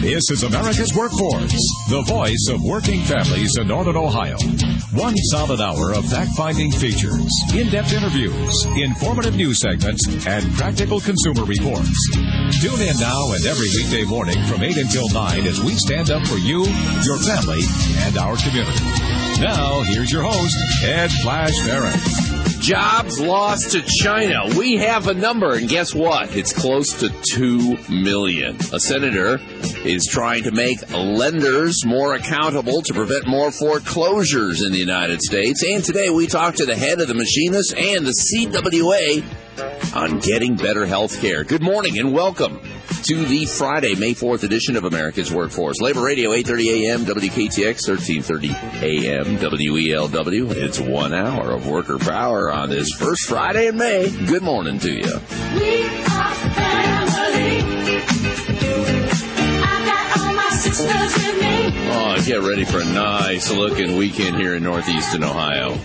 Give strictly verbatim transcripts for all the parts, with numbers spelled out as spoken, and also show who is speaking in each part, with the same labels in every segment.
Speaker 1: This is America's Workforce, the voice of working families in Northern Ohio. One solid hour of fact-finding features, in-depth interviews, informative news segments, and practical consumer reports. Tune in now and every weekday morning from eight until nine as we stand up for you, your family, and our community. Now, here's your host, Ed Flash Barrett.
Speaker 2: Jobs lost to China. We have a number, and guess what? It's close to two million. A senator is trying to make lenders more accountable to prevent more foreclosures in the United States. And today we talk to the head of the Machinists and the C W A on getting better health care. Good morning and welcome to the Friday, May fourth edition of America's Workforce. Labor Radio, eight thirty a.m., W K T X, thirteen thirty a.m., W E L W. It's one hour of worker power on this first Friday in May. Good morning to you.
Speaker 3: We are family. I got all my sisters with me.
Speaker 2: Oh, get ready for a nice-looking weekend here in northeastern Ohio.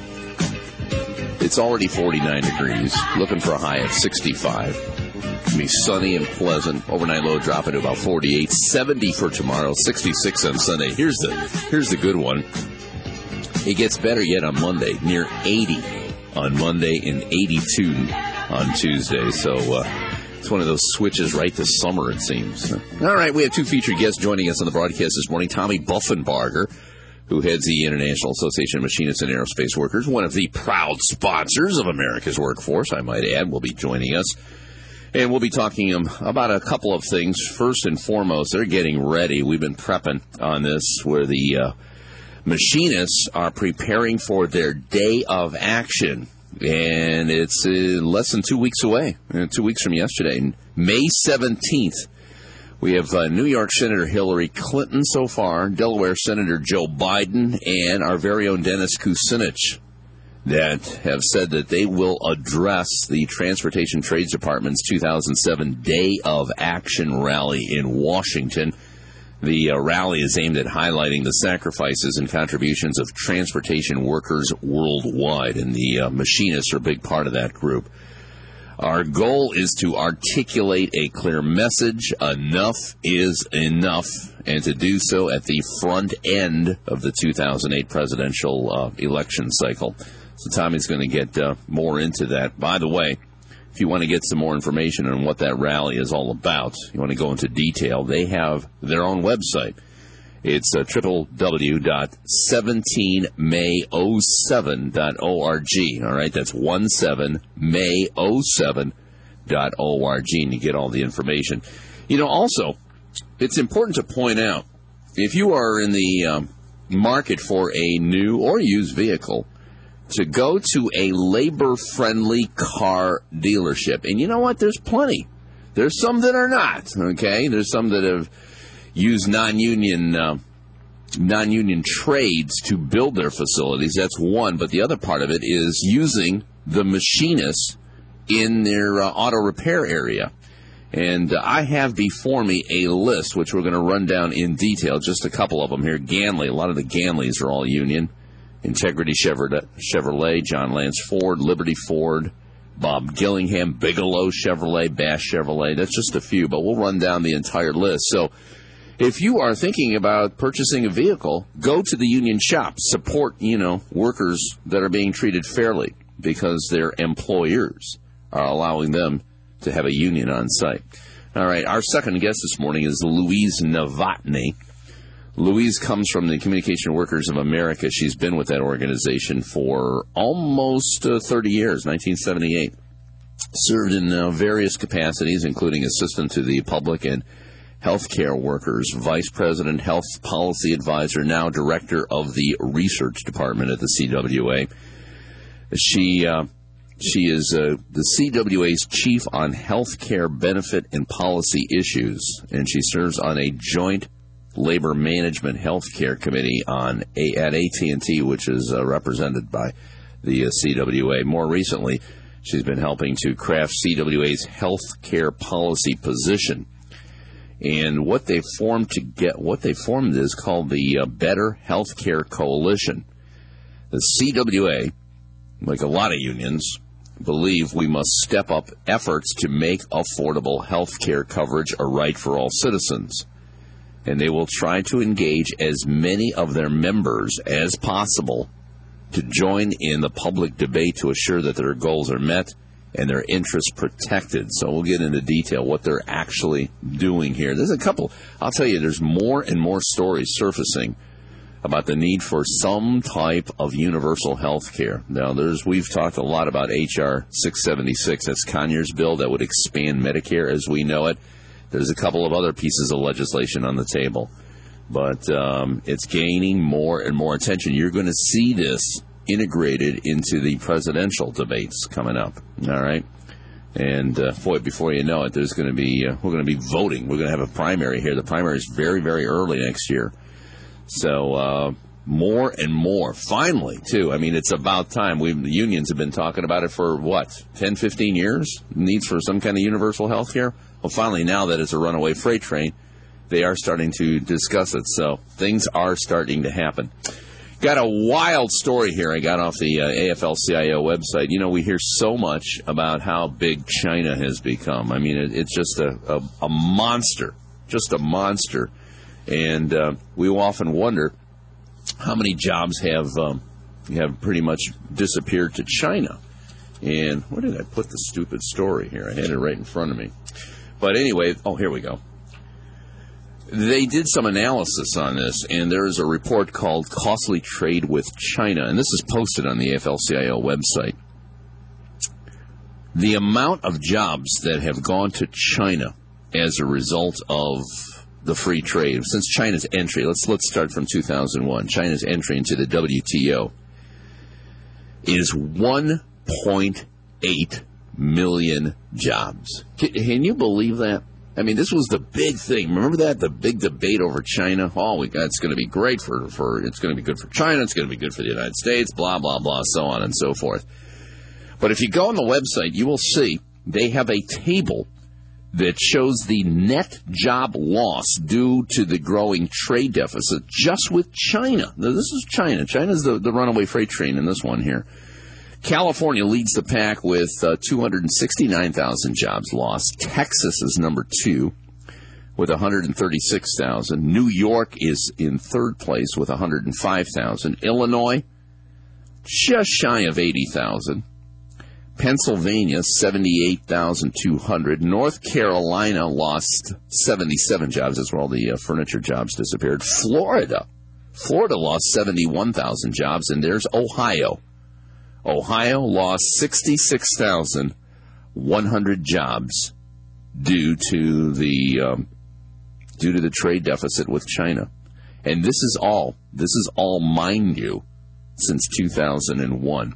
Speaker 2: It's already forty-nine degrees, looking for a high of sixty-five. It's going to be sunny and pleasant. Overnight low dropping to about forty-eight. seventy for tomorrow, sixty-six on Sunday. Here's the here's the good one. It gets better yet on Monday, near eighty on Monday and eighty-two on Tuesday. So uh, it's one of those switches right to summer, it seems. All right, we have two featured guests joining us on the broadcast this morning. Tommy Buffenbarger, who heads the International Association of Machinists and Aerospace Workers, one of the proud sponsors of America's Workforce, I might add, will be joining us. And we'll be talking um, about a couple of things. First and foremost, they're getting ready. We've been prepping on this, where the uh, machinists are preparing for their day of action. And it's uh, less than two weeks away, uh, two weeks from yesterday, May seventeenth. We have uh, New York Senator Hillary Clinton so far, Delaware Senator Joe Biden, and our very own Dennis Kucinich that have said that they will address the Transportation Trades Department's two thousand seven Day of Action rally in Washington. The uh, rally is aimed at highlighting the sacrifices and contributions of transportation workers worldwide, and the uh, machinists are a big part of that group. Our goal is to articulate a clear message. Enough is enough, and to do so at the front end of the two thousand eight presidential uh, election cycle. So Tommy's going to get uh, more into that. By the way, if you want to get some more information on what that rally is all about, you want to go into detail, they have their own website. It's uh, w w w dot seventeen may oh seven dot org. All right, that's seventeen may oh seven dot org, and you get all the information. You know, also, it's important to point out, if you are in the um, market for a new or used vehicle, to go to a labor-friendly car dealership. And you know what? There's plenty. There's some that are not, okay? There's some that have used non-union uh, non-union trades to build their facilities. That's one. But the other part of it is using the machinists in their uh, auto repair area. And uh, I have before me a list, which we're going to run down in detail, just a couple of them here. Ganley, a lot of the Ganleys are all union. Integrity Chevrolet, John Lance Ford, Liberty Ford, Bob Gillingham, Bigelow Chevrolet, Bash Chevrolet. That's just a few, but we'll run down the entire list. So if you are thinking about purchasing a vehicle, go to the union shop. Support, you know, workers that are being treated fairly because their employers are allowing them to have a union on site. All right, our second guest this morning is Louise Novotny. Louise comes from the Communication Workers of America. She's been with that organization for almost uh, thirty years, nineteen seventy-eight. Served in uh, various capacities, including assistant to the public and healthcare workers, vice president, health policy advisor, now director of the research department at the C W A. She uh, she is uh, the C W A's chief on healthcare benefit and policy issues, and she serves on a joint Labor Management Healthcare Committee on a, at A T and T, which is uh, represented by the uh, C W A. More recently, she's been helping to craft C W A's healthcare policy position. And what they formed to get what they formed is called the uh, Better Healthcare Coalition. The C W A, like a lot of unions, believe we must step up efforts to make affordable health care coverage a right for all citizens. and they will try to engage as many of their members as possible to join in the public debate to assure that their goals are met and their interests protected. So we'll get into detail what they're actually doing here. There's a couple. I'll tell you, there's more and more stories surfacing about the need for some type of universal health care. Now, there's we've talked a lot about H R six seventy-six. That's Conyers' bill that would expand Medicare as we know it. There's a couple of other pieces of legislation on the table. But um, it's gaining more and more attention. You're going to see this integrated into the presidential debates coming up. All right? And, uh, boy, before you know it, there's going to be, uh, we're going to be voting. We're going to have a primary here. The primary is very, very early next year. So uh, more and more, finally, too. I mean, it's about time. We the unions have been talking about it for, what, ten, fifteen years? Needs for some kind of universal health care? Well, finally, now that it's a runaway freight train, they are starting to discuss it. So things are starting to happen. Got a wild story here I got off the uh, A F L C I O website. You know, we hear so much about how big China has become. I mean, it, it's just a, a, a monster, just a monster. And uh, we often wonder how many jobs have um, have pretty much disappeared to China. And where did I put the stupid story here? I had it right in front of me. But anyway, oh, here we go. They did some analysis on this, and there is a report called Costly Trade with China, and this is posted on the A F L C I O website. The amount of jobs that have gone to China as a result of the free trade, since China's entry, let's let's start from two thousand one, China's entry into the W T O, is one point eight million jobs. Can, can you believe that? I mean, this was the big thing. Remember that? The big debate over China? Oh, we got, it's going to be great for, for, it's going to be good for China, it's going to be good for the United States, blah, blah, blah, so on and so forth. But if you go on the website, you will see they have a table that shows the net job loss due to the growing trade deficit just with China. Now, this is China. China's the, the runaway freight train in this one here. California leads the pack with uh, two hundred sixty-nine thousand jobs lost. Texas is number two with one hundred thirty-six thousand. New York is in third place with one hundred five thousand. Illinois, just shy of eighty thousand. Pennsylvania, seventy-eight thousand two hundred. North Carolina lost seventy-seven jobs. That's where all the uh, furniture jobs disappeared. Florida. Florida lost seventy-one thousand jobs. And there's Ohio. Ohio lost sixty-six thousand one hundred jobs due to the um, due to the trade deficit with China. And this is all, this is all, mind you, since two thousand one.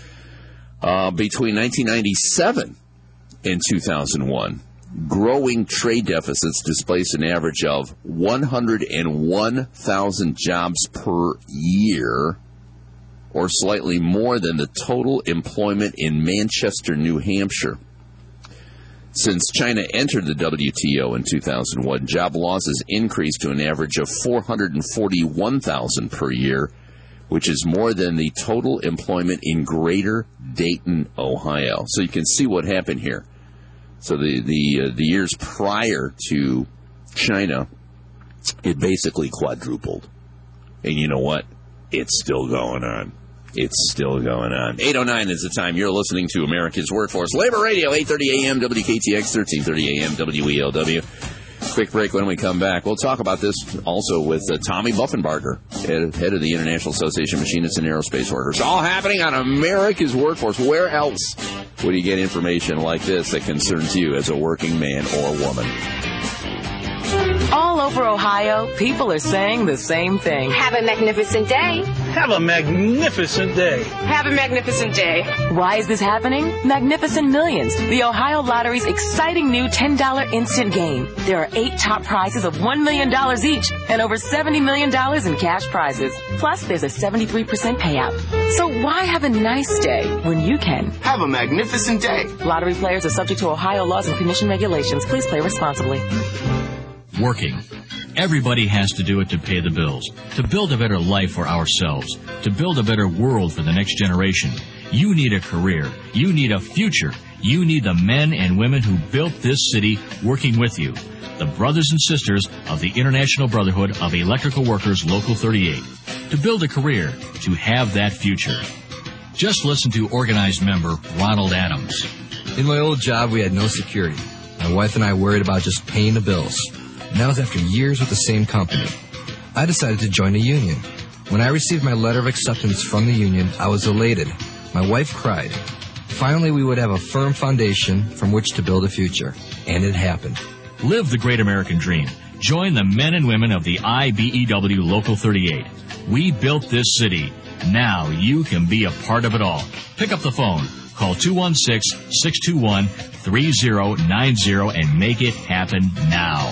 Speaker 2: Uh, between nineteen ninety-seven and two thousand one, growing trade deficits displaced an average of one hundred one thousand jobs per year, or slightly more than the total employment in Manchester, New Hampshire. Since China entered the W T O in two thousand one, job losses increased to an average of four hundred forty-one thousand per year, which is more than the total employment in Greater Dayton, Ohio. So you can see what happened here. So the the, uh, the years prior to China, it basically quadrupled. And you know what? It's still going on. It's still going on. eight oh nine is the time. You're listening to America's Workforce Labor Radio, eight thirty a.m. W K T X, thirteen thirty a.m. W E L W. Quick break. When we come back, we'll talk about this also with uh, Tommy Buffenbarger, head, head of the International Association of Machinists and Aerospace Workers. All happening on America's Workforce. Where else would you get information like this that concerns you as a working man or woman?
Speaker 4: All over Ohio, people are saying the same thing.
Speaker 5: Have a magnificent day.
Speaker 6: Have a magnificent day.
Speaker 5: Have a magnificent day.
Speaker 4: Why is this happening? Magnificent Millions, the Ohio Lottery's exciting new ten dollars instant game. There are eight top prizes of one million dollars each and over seventy million dollars in cash prizes. Plus, there's a seventy-three percent payout. So why have a nice day when you can?
Speaker 7: Have a magnificent day.
Speaker 4: Lottery players are subject to Ohio laws and commission regulations. Please play responsibly.
Speaker 8: Working. Everybody has to do it to pay the bills, to build a better life for ourselves, to build a better world for the next generation. You need a career. You need a future. You need the men and women who built this city working with you. The brothers and sisters of the International Brotherhood of Electrical Workers Local thirty-eight. To build a career, to have that future. Just listen to organized member Ronald Adams.
Speaker 7: In my old job, we had no security. My wife and I worried about just paying the bills. And that was after years with the same company. I decided to join a union. When I received my letter of acceptance from the union, I was elated. My wife cried. Finally, we would have a firm foundation from which to build a future. And it happened.
Speaker 8: Live the great American dream. Join the men and women of the I B E W Local thirty-eight. We built this city. Now you can be a part of it all. Pick up the phone. Call two one six, six two one, three zero nine zero and make it happen now.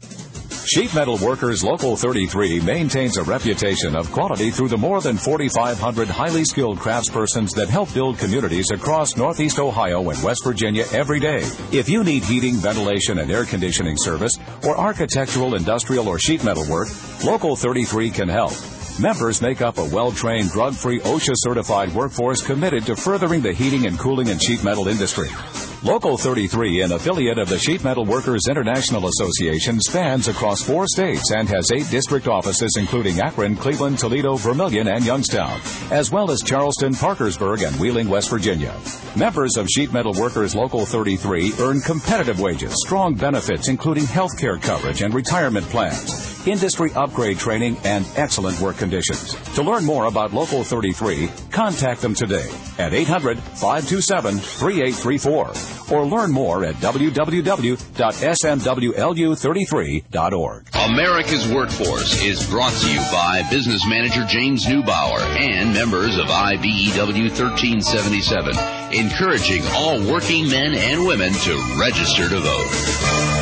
Speaker 1: Sheet Metal Workers Local thirty-three maintains a reputation of quality through the more than forty-five hundred highly skilled craftspersons that help build communities across Northeast Ohio and West Virginia every day. If you need heating, ventilation, and air conditioning service, or architectural, industrial, or sheet metal work, Local thirty-three can help. Members make up a well-trained, drug-free, OSHA-certified workforce committed to furthering the heating and cooling and sheet metal industry. Local thirty-three, an affiliate of the Sheet Metal Workers International Association, spans across four states and has eight district offices including Akron, Cleveland, Toledo, Vermilion, and Youngstown, as well as Charleston, Parkersburg, and Wheeling, West Virginia. Members of Sheet Metal Workers Local thirty-three earn competitive wages, strong benefits including health care coverage and retirement plans, industry upgrade training, and excellent work conditions. To learn more about Local thirty-three, contact them today at eight hundred, five two seven, three eight three four or learn more at w w w dot s m w l u thirty-three dot org.
Speaker 2: America's Workforce is brought to you by Business Manager James Neubauer and members of I B E W thirteen seventy-seven, encouraging all working men and women to register to vote.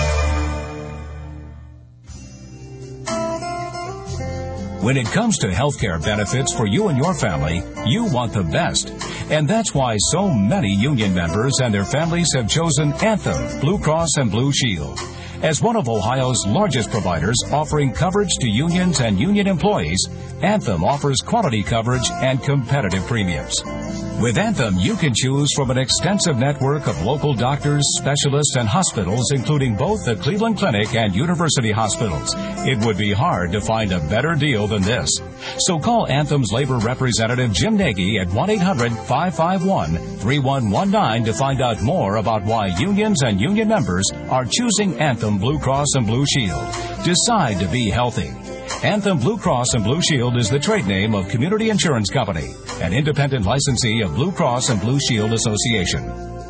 Speaker 1: When it comes to health care benefits for you and your family, you want the best. And that's why so many union members and their families have chosen Anthem, Blue Cross and Blue Shield. As one of Ohio's largest providers offering coverage to unions and union employees, Anthem offers quality coverage and competitive premiums. With Anthem, you can choose from an extensive network of local doctors, specialists, and hospitals, including both the Cleveland Clinic and University Hospitals. It would be hard to find a better deal than this. So call Anthem's labor representative Jim Nagy at one eight hundred, five five one, three one one nine to find out more about why unions and union members are choosing Anthem Blue Cross and Blue Shield. Decide to be healthy. Anthem Blue Cross and Blue Shield is the trade name of Community Insurance Company, an independent licensee of Blue Cross and Blue Shield Association.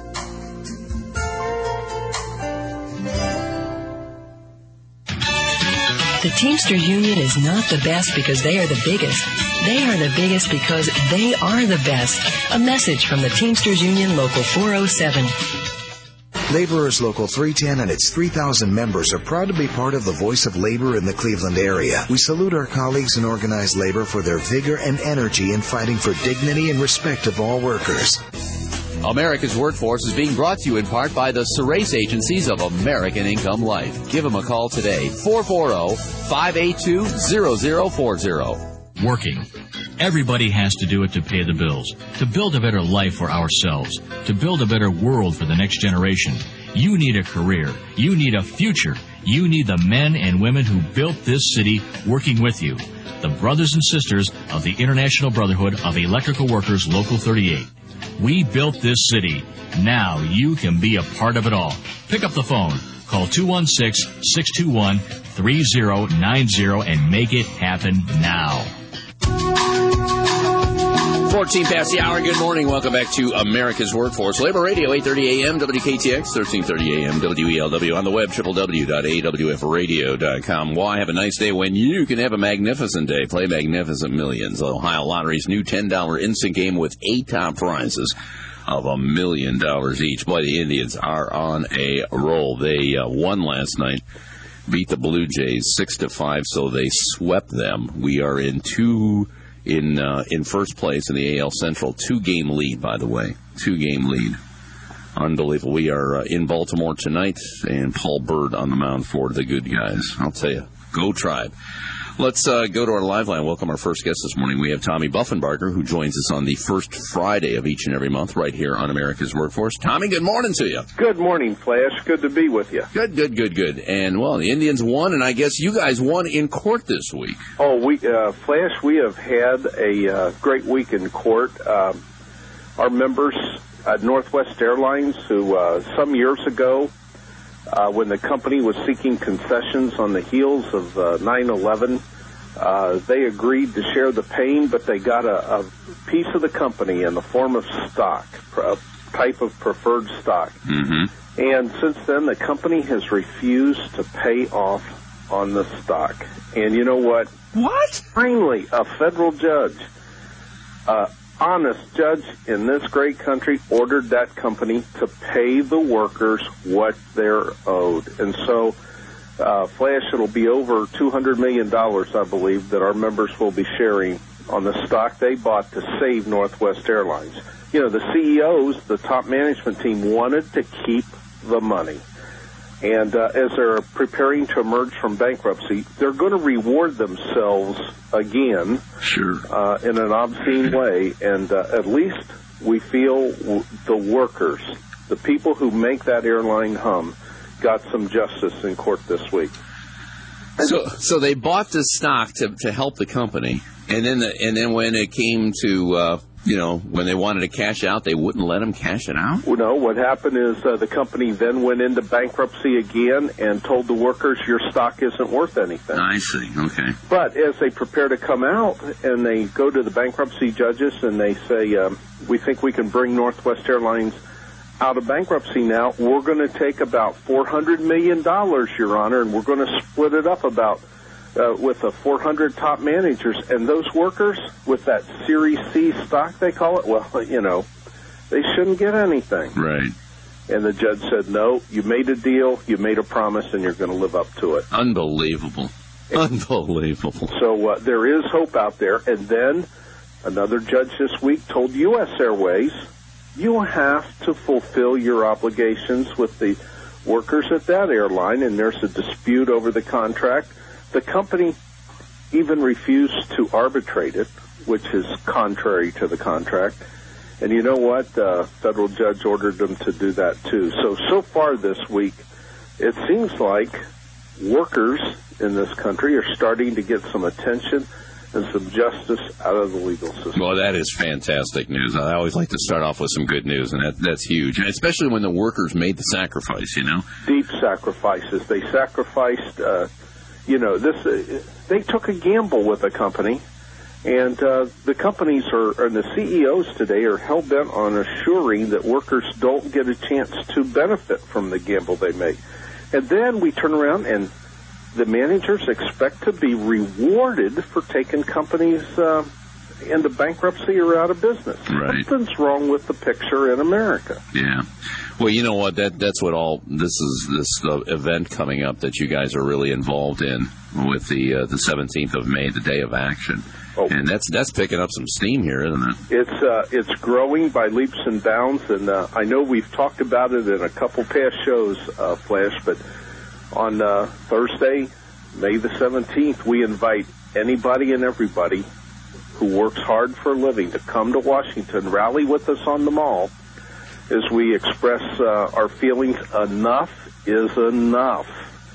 Speaker 9: The Teamster Union is not the best because they are the biggest. They are the biggest because they are the best. A message from the Teamsters Union Local four oh seven.
Speaker 10: Laborers Local three ten and its three thousand members are proud to be part of the voice of labor in the Cleveland area. We salute our colleagues in organized labor for their vigor and energy in fighting for dignity and respect of all workers.
Speaker 2: America's Workforce is being brought to you in part by the Serace Agencies of American Income Life. Give them a call today, four four zero, five eight two, zero zero four zero.
Speaker 8: Working. Everybody has to do it to pay the bills, to build a better life for ourselves, to build a better world for the next generation. You need a career. You need a future. You need the men and women who built this city working with you. The brothers and sisters of the International Brotherhood of Electrical Workers Local thirty-eight. We built this city. Now you can be a part of it all. Pick up the phone. Call two one six, six two one, three zero nine zero and make it happen now.
Speaker 2: fourteen past the hour. Good morning. Welcome back to America's Workforce. Labor Radio, eight thirty a.m., W K T X, thirteen thirty a.m., W E L W. On the web, w w w dot a w f radio dot com. Why have a nice day when you can have a magnificent day? Play Magnificent Millions. Ohio Lottery's new ten dollar instant game with eight top prizes of a million dollars each. Boy, the Indians are on a roll. They uh, won last night, beat the Blue Jays six to five, so they swept them. We are in two... In uh, in first place in the A L Central, two-game lead, by the way. Two-game lead. Unbelievable. We are uh, in Baltimore tonight, and Paul Bird on the mound for the good guys. I'll tell you, go Tribe. Let's uh, go to our live line. Welcome our first guest this morning. We have Tommy Buffenbarger, who joins us on the first Friday of each and every month right here on America's Workforce. Tommy, good morning to you.
Speaker 11: Good morning, Flash. Good to be with you.
Speaker 2: Good, good, good, good. And, well, the Indians won, and I guess you guys won in court this week.
Speaker 11: Oh, we, uh, Flash, we have had a uh, great week in court. Um, our members at Northwest Airlines, who uh, some years ago, Uh, when the company was seeking concessions on the heels of uh, nine eleven, uh, they agreed to share the pain, but they got a, a piece of the company in the form of stock, a type of preferred stock.
Speaker 2: Mm-hmm.
Speaker 11: And since then, the company has refused to pay off on the stock. And you know what?
Speaker 2: What?
Speaker 11: Finally, a federal judge, uh, honest judge in this great country, ordered that company to pay the workers what they're owed. And so, uh, Flash, it'll be over two hundred million dollars, I believe, that our members will be sharing on the stock they bought to save Northwest Airlines. You know, the C E Os, the top management team, wanted to keep the money. And uh, as they're preparing to emerge from bankruptcy, they're going to reward themselves again,
Speaker 2: sure,
Speaker 11: uh, in an obscene way. And uh, at least we feel w- the workers, the people who make that airline hum, got some justice in court this week.
Speaker 2: So, so they bought this stock to to help the company, and then the, and then when it came to uh, you know, when they wanted to cash out, they wouldn't let them cash it out?
Speaker 11: Well, no, what happened is uh, the company then went into bankruptcy again and told the workers, your stock isn't worth anything.
Speaker 2: I see, okay.
Speaker 11: But as they prepare to come out and they go to the bankruptcy judges and they say, um, we think we can bring Northwest Airlines out of bankruptcy now, we're going to take about four hundred million dollars, Your Honor, and we're going to split it up about Uh, with the four hundred top managers, and those workers with that Series C stock, they call it, well, you know, they shouldn't get anything.
Speaker 2: Right.
Speaker 11: And the judge said, no, you made a deal, you made a promise, and you're going to live up to it.
Speaker 2: Unbelievable. Unbelievable.
Speaker 11: So uh, there is hope out there. And then another judge this week told U S Airways, you have to fulfill your obligations with the workers at that airline, and there's a dispute over the contract. The company even refused to arbitrate it, which is contrary to the contract. And you know what? The federal judge ordered them to do that, too. So, so far this week, it seems like workers in this country are starting to get some attention and some justice out of the legal system.
Speaker 2: Well, that is fantastic news. I always like to start off with some good news, and that, that's huge, and especially when the workers made the sacrifice, you know?
Speaker 11: Deep sacrifices. They sacrificed... Uh, You know, this uh, they took a gamble with the company, and uh, the companies are, and the C E Os today are hell-bent on assuring that workers don't get a chance to benefit from the gamble they make. And then we turn around and the managers expect to be rewarded for taking companies uh, into bankruptcy or out of business.
Speaker 2: Right.
Speaker 11: Something's wrong with the picture in America.
Speaker 2: Yeah. Well, you know what? That that's what all this is. This uh, event coming up that you guys are really involved in with the uh, the seventeenth of May, the Day of Action, oh. and that's that's picking up some steam here, isn't it?
Speaker 11: It's uh, it's growing by leaps and bounds, and uh, I know we've talked about it in a couple past shows, uh, Flash. But on uh, Thursday, May the seventeenth, we invite anybody and everybody who works hard for a living to come to Washington, rally with us on the Mall, as we express uh, our feelings. Enough is enough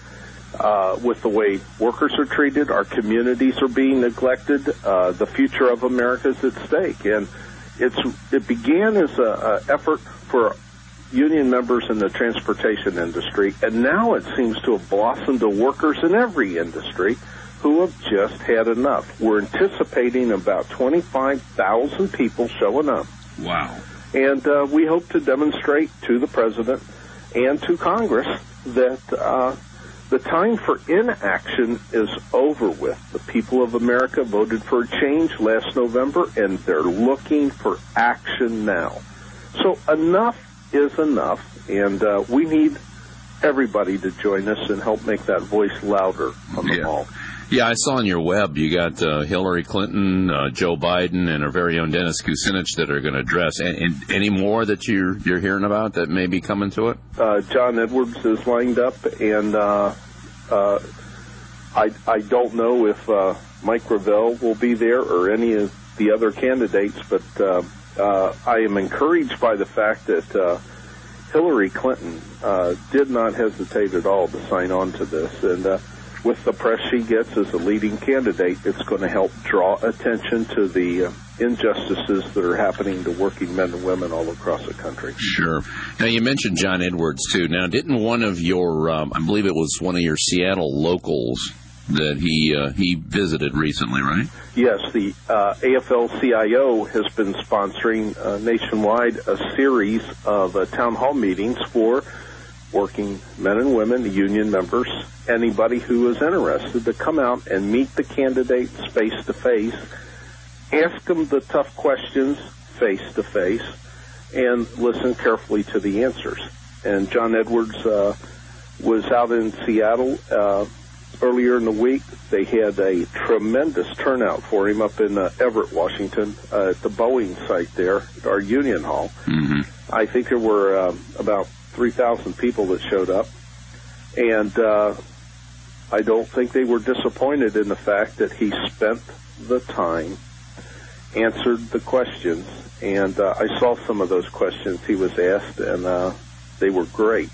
Speaker 11: uh, with the way workers are treated. Our communities are being neglected. Uh, the future of America is at stake. And it's it began as an effort for union members in the transportation industry, and now it seems to have blossomed to workers in every industry who have just had enough. We're anticipating about twenty-five thousand people showing up.
Speaker 2: Wow.
Speaker 11: And uh, we hope to demonstrate to the president and to Congress that uh, the time for inaction is over with. The people of America voted for a change last November, and they're looking for action now. So enough is enough, and uh, we need everybody to join us and help make that voice louder on the
Speaker 2: yeah.
Speaker 11: Mall.
Speaker 2: Yeah, I saw on your web you got uh, Hillary Clinton, uh, Joe Biden, and our very own Dennis Kucinich that are going to address. And, and any more that you're you're hearing about that may be coming to it?
Speaker 11: Uh, John Edwards is lined up, and uh, uh, I, I don't know if uh, Mike Gravel will be there or any of the other candidates, but uh, uh, I am encouraged by the fact that uh, Hillary Clinton uh, did not hesitate at all to sign on to this. And uh, with the press she gets as a leading candidate, it's going to help draw attention to the uh, injustices that are happening to working men and women all across the country.
Speaker 2: Sure. Now, you mentioned John Edwards, too. Now, didn't one of your, um, I believe it was one of your Seattle locals that he uh, he visited recently, right?
Speaker 11: Yes, the uh, A F L C I O has been sponsoring uh, nationwide a series of uh, town hall meetings for working men and women, union members, anybody who is interested to come out and meet the candidates face-to-face, ask them the tough questions face-to-face, and listen carefully to the answers. And John Edwards uh, was out in Seattle uh, earlier in the week. They had a tremendous turnout for him up in uh, Everett, Washington, uh, at the Boeing site there, at our Union Hall.
Speaker 2: Mm-hmm.
Speaker 11: I think there were uh, about three thousand people that showed up. And uh, I don't think they were disappointed in the fact that he spent the time, answered the questions, and uh, I saw some of those questions he was asked, and uh, they were great.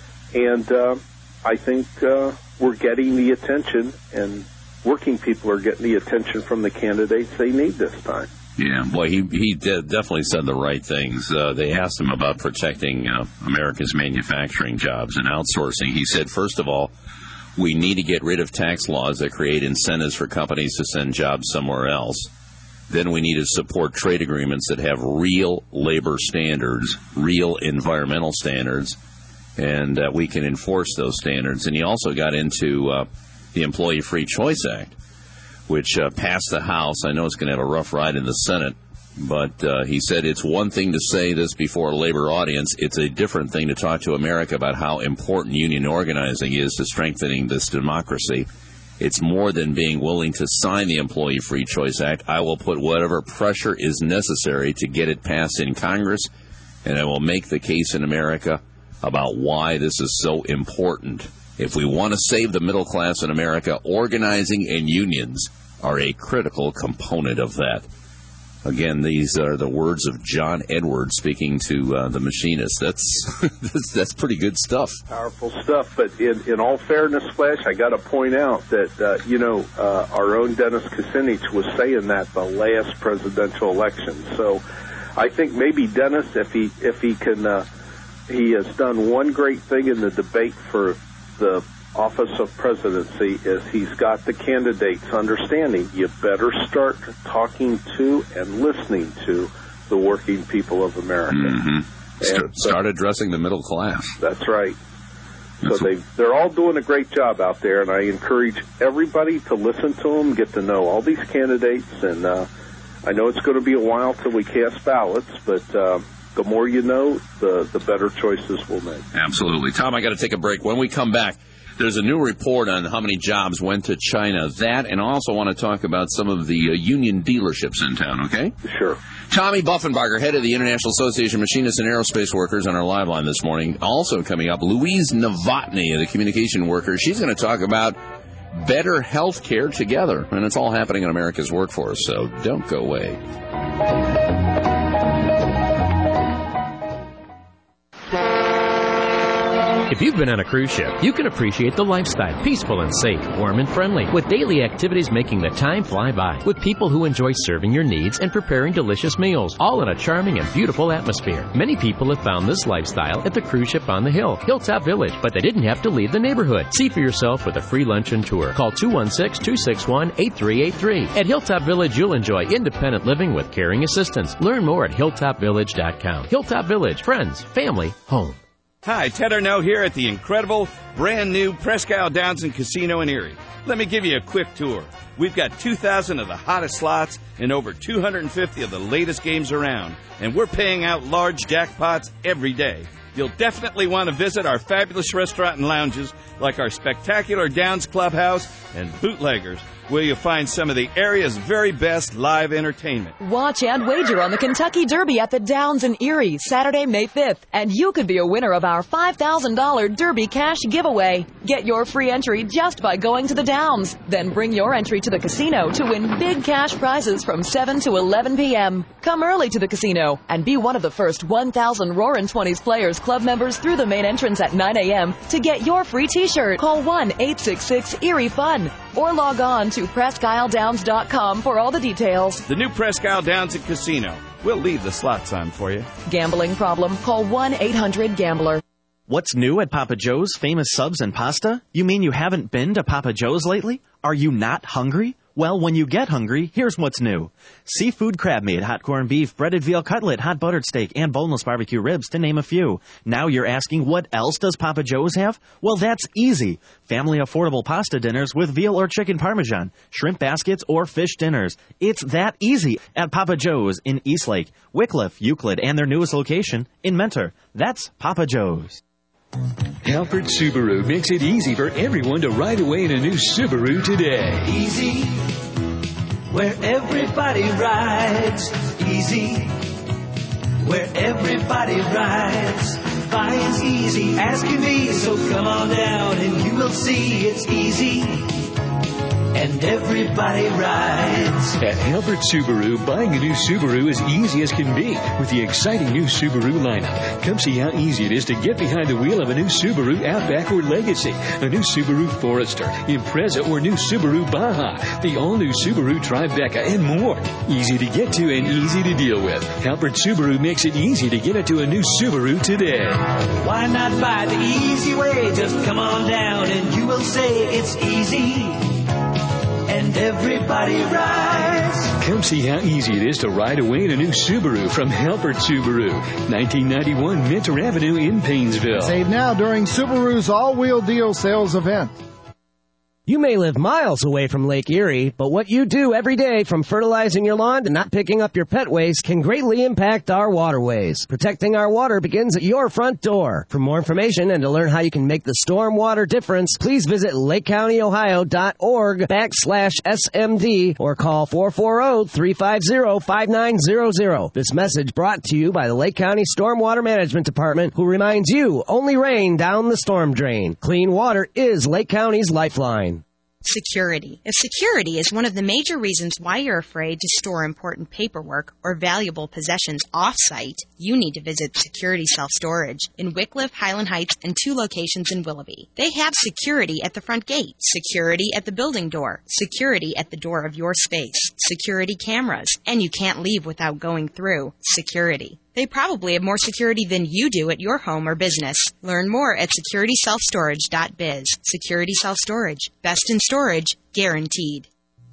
Speaker 11: And uh, I think uh, we're getting the attention, and working people are getting the attention from the candidates they need this time.
Speaker 2: Yeah, boy, he he did, definitely said the right things. Uh, they asked him about protecting uh, America's manufacturing jobs and outsourcing. He said, first of all, we need to get rid of tax laws that create incentives for companies to send jobs somewhere else. Then we need to support trade agreements that have real labor standards, real environmental standards, and uh, we can enforce those standards. And he also got into uh, the Employee Free Choice Act, which uh, passed the House. I know it's going to have a rough ride in the Senate, but uh, he said it's one thing to say this before a labor audience. It's a different thing to talk to America about how important union organizing is to strengthening this democracy. It's more than being willing to sign the Employee Free Choice Act. I will put whatever pressure is necessary to get it passed in Congress, and I will make the case in America about why this is so important. If we want to save the middle class in America, organizing and unions are a critical component of that. Again, these are the words of John Edwards speaking to uh, the machinist. That's, that's that's pretty good stuff.
Speaker 11: Powerful stuff. But in, in all fairness, Flash, I got to point out that, uh, you know, uh, our own Dennis Kucinich was saying that the last presidential election. So I think maybe Dennis, if he, if he can, uh, he has done one great thing in the debate for the office of presidency, is he's got the candidates understanding you better start talking to and listening to the working people of America.
Speaker 2: Mm-hmm. St- so, start addressing the middle class.
Speaker 11: That's right.
Speaker 2: That's
Speaker 11: so they, they're all doing a great job out there, and I encourage everybody to listen to them, get to know all these candidates, and uh, I know it's going to be a while till we cast ballots, but uh, the more you know, the, the better choices we'll make.
Speaker 2: Absolutely. Tom, I got to take a break. When we come back, there's a new report on how many jobs went to China. That, and I also want to talk about some of the uh, union dealerships in town, okay?
Speaker 11: Sure.
Speaker 2: Tommy Buffenbarger, head of the International Association of Machinists and Aerospace Workers, on our live line this morning. Also coming up, Louise Novotny of the Communication Workers. She's going to talk about better health care together, and it's all happening in America's workforce, so don't go away.
Speaker 12: If you've been on a cruise ship, you can appreciate the lifestyle, peaceful and safe, warm and friendly, with daily activities making the time fly by, with people who enjoy serving your needs and preparing delicious meals, all in a charming and beautiful atmosphere. Many people have found this lifestyle at the cruise ship on the hill, Hilltop Village, but they didn't have to leave the neighborhood. See for yourself with a free luncheon tour. Call two one six, two six one, eight three eight three. At Hilltop Village, you'll enjoy independent living with caring assistance. Learn more at hilltop village dot com. Hilltop Village, friends, family, home.
Speaker 13: Hi, Ted Arnott here at the incredible, brand new Presque Isle Downs and Casino in Erie. Let me give you a quick tour. We've got two thousand of the hottest slots and over two hundred fifty of the latest games around, and we're paying out large jackpots every day. You'll definitely want to visit our fabulous restaurant and lounges like our spectacular Downs Clubhouse and Bootleggers, where you'll find some of the area's very best live entertainment.
Speaker 14: Watch and wager on the Kentucky Derby at the Downs in Erie, Saturday, May fifth, and you could be a winner of our five thousand dollars Derby cash giveaway. Get your free entry just by going to the Downs. Then bring your entry to the casino to win big cash prizes from seven to eleven p.m. Come early to the casino and be one of the first one thousand Roaring Twenties Players Club members through the main entrance at nine a.m. to get your free t-shirt. Call one eight six six Erie Fun or log on to presque isle downs dot com for all the details.
Speaker 13: The new Presque Isle Downs and Casino. We'll leave the slots on for you.
Speaker 14: Gambling problem? Call one eight hundred gambler.
Speaker 15: What's new at Papa Joe's famous subs and pasta? You mean you haven't been to Papa Joe's lately? Are you not hungry? Well, when you get hungry, here's what's new. Seafood crab meat, hot corned beef, breaded veal cutlet, hot buttered steak, and boneless barbecue ribs, to name a few. Now you're asking, what else does Papa Joe's have? Well, that's easy. Family affordable pasta dinners with veal or chicken parmesan, shrimp baskets, or fish dinners. It's that easy at Papa Joe's in Eastlake, Wickliffe, Euclid, and their newest location in Mentor. That's Papa Joe's.
Speaker 16: Halford Subaru makes it easy for everyone to ride away in a new Subaru today.
Speaker 17: Easy, where everybody rides. Easy, where everybody rides. Buying's easy as can be, so come on down and you will see it's easy. And everybody rides.
Speaker 16: At Halford Subaru, buying a new Subaru is easy as can be with the exciting new Subaru lineup. Come see how easy it is to get behind the wheel of a new Subaru Outback or Legacy, a new Subaru Forester, Impreza, or new Subaru Baja, the all-new Subaru Tribeca, and more. Easy to get to and easy to deal with. Halford Subaru makes it easy to get into a new Subaru today.
Speaker 17: Why not buy the easy way? Just come on down and you will say it's easy. And everybody rides.
Speaker 16: Come see how easy it is to ride away in a new Subaru from Halford Subaru, nineteen ninety-one Mentor Avenue in Paynesville.
Speaker 18: Save now during Subaru's all-wheel deal sales event.
Speaker 19: You may live miles away from Lake Erie, but what you do every day, from fertilizing your lawn to not picking up your pet waste, can greatly impact our waterways. Protecting our water begins at your front door. For more information and to learn how you can make the storm water difference, please visit lake county ohio dot org backslash S M D or call four four zero, three five zero, five nine zero zero. This message brought to you by the Lake County Stormwater Management Department, who reminds you, only rain down the storm drain. Clean water is Lake County's lifeline.
Speaker 20: Security. If security is one of the major reasons why you're afraid to store important paperwork or valuable possessions off-site, you need to visit Security Self-Storage in Wickliffe, Highland Heights, and two locations in Willoughby. They have security at the front gate, security at the building door, security at the door of your space, security cameras, and you can't leave without going through security. They probably have more security than you do at your home or business. Learn more at security self storage dot biz. Security Self-Storage. Best in storage, guaranteed.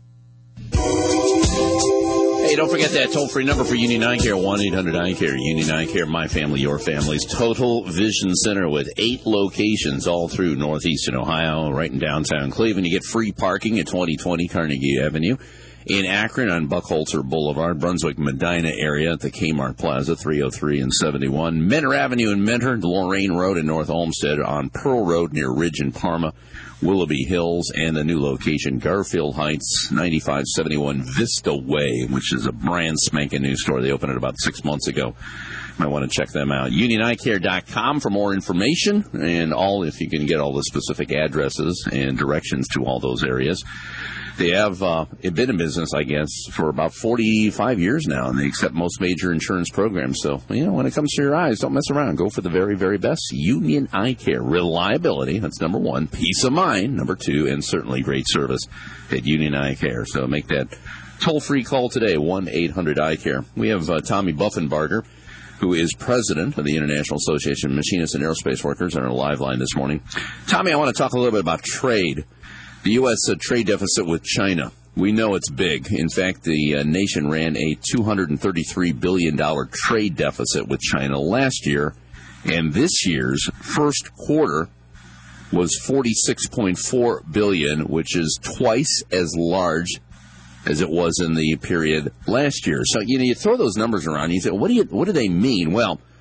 Speaker 2: Hey, don't forget that toll-free number for Union Eye Care, one eight hundred eye care. Union Eye Care, my family, your family's total vision center with eight locations all through northeastern Ohio, right in downtown Cleveland. You get free parking at twenty twenty Carnegie Avenue. In Akron on Buckholzer Boulevard, Brunswick, Medina area at the Kmart Plaza, three oh three and seventy-one. Mentor Avenue in Mentor, Lorraine Road in North Olmsted, on Pearl Road near Ridge and Parma, Willoughby Hills, and the new location, Garfield Heights, ninety-five seventy-one Vista Way, which is a brand spanking new store. They opened it about six months ago. Might want to check them out. union eye care dot com for more information and all, if you can get all the specific addresses and directions to all those areas. They have uh, been in business, I guess, for about forty-five years now, and they accept most major insurance programs. So, you know, when it comes to your eyes, don't mess around. Go for the very, very best. Union Eye Care. Reliability, that's number one. Peace of mind, number two. And certainly great service at Union Eye Care. So make that toll-free call today, one eight hundred eye care. We have uh, Tommy Buffenbarger, who is president of the International Association of Machinists and Aerospace Workers, on our live line this morning. Tommy, I want to talk a little bit about trade. The U S. Uh, trade deficit with China. We know it's big. In fact, the uh, nation ran a two hundred thirty-three billion dollars trade deficit with China last year, and this year's first quarter was forty-six point four billion dollars, which is twice as large as it was in the period last year. So, you know, you throw those numbers around, and you say, what do you, what do they mean? Well,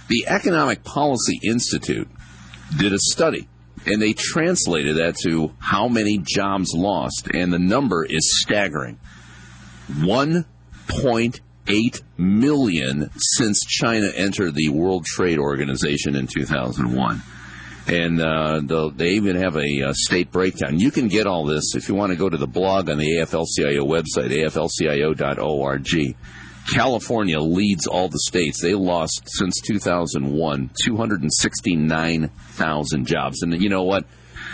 Speaker 2: The Economic Policy Institute did a study, and they translated that to how many jobs lost, and the number is staggering. one point eight million since China entered the World Trade Organization in two thousand one. And uh, they even have a uh, state breakdown. You can get all this if you want to go to the blog on the A F L C I O website, A F L C I O dot org. California leads all the states. They lost, since two thousand one, two hundred sixty-nine thousand jobs. And you know what?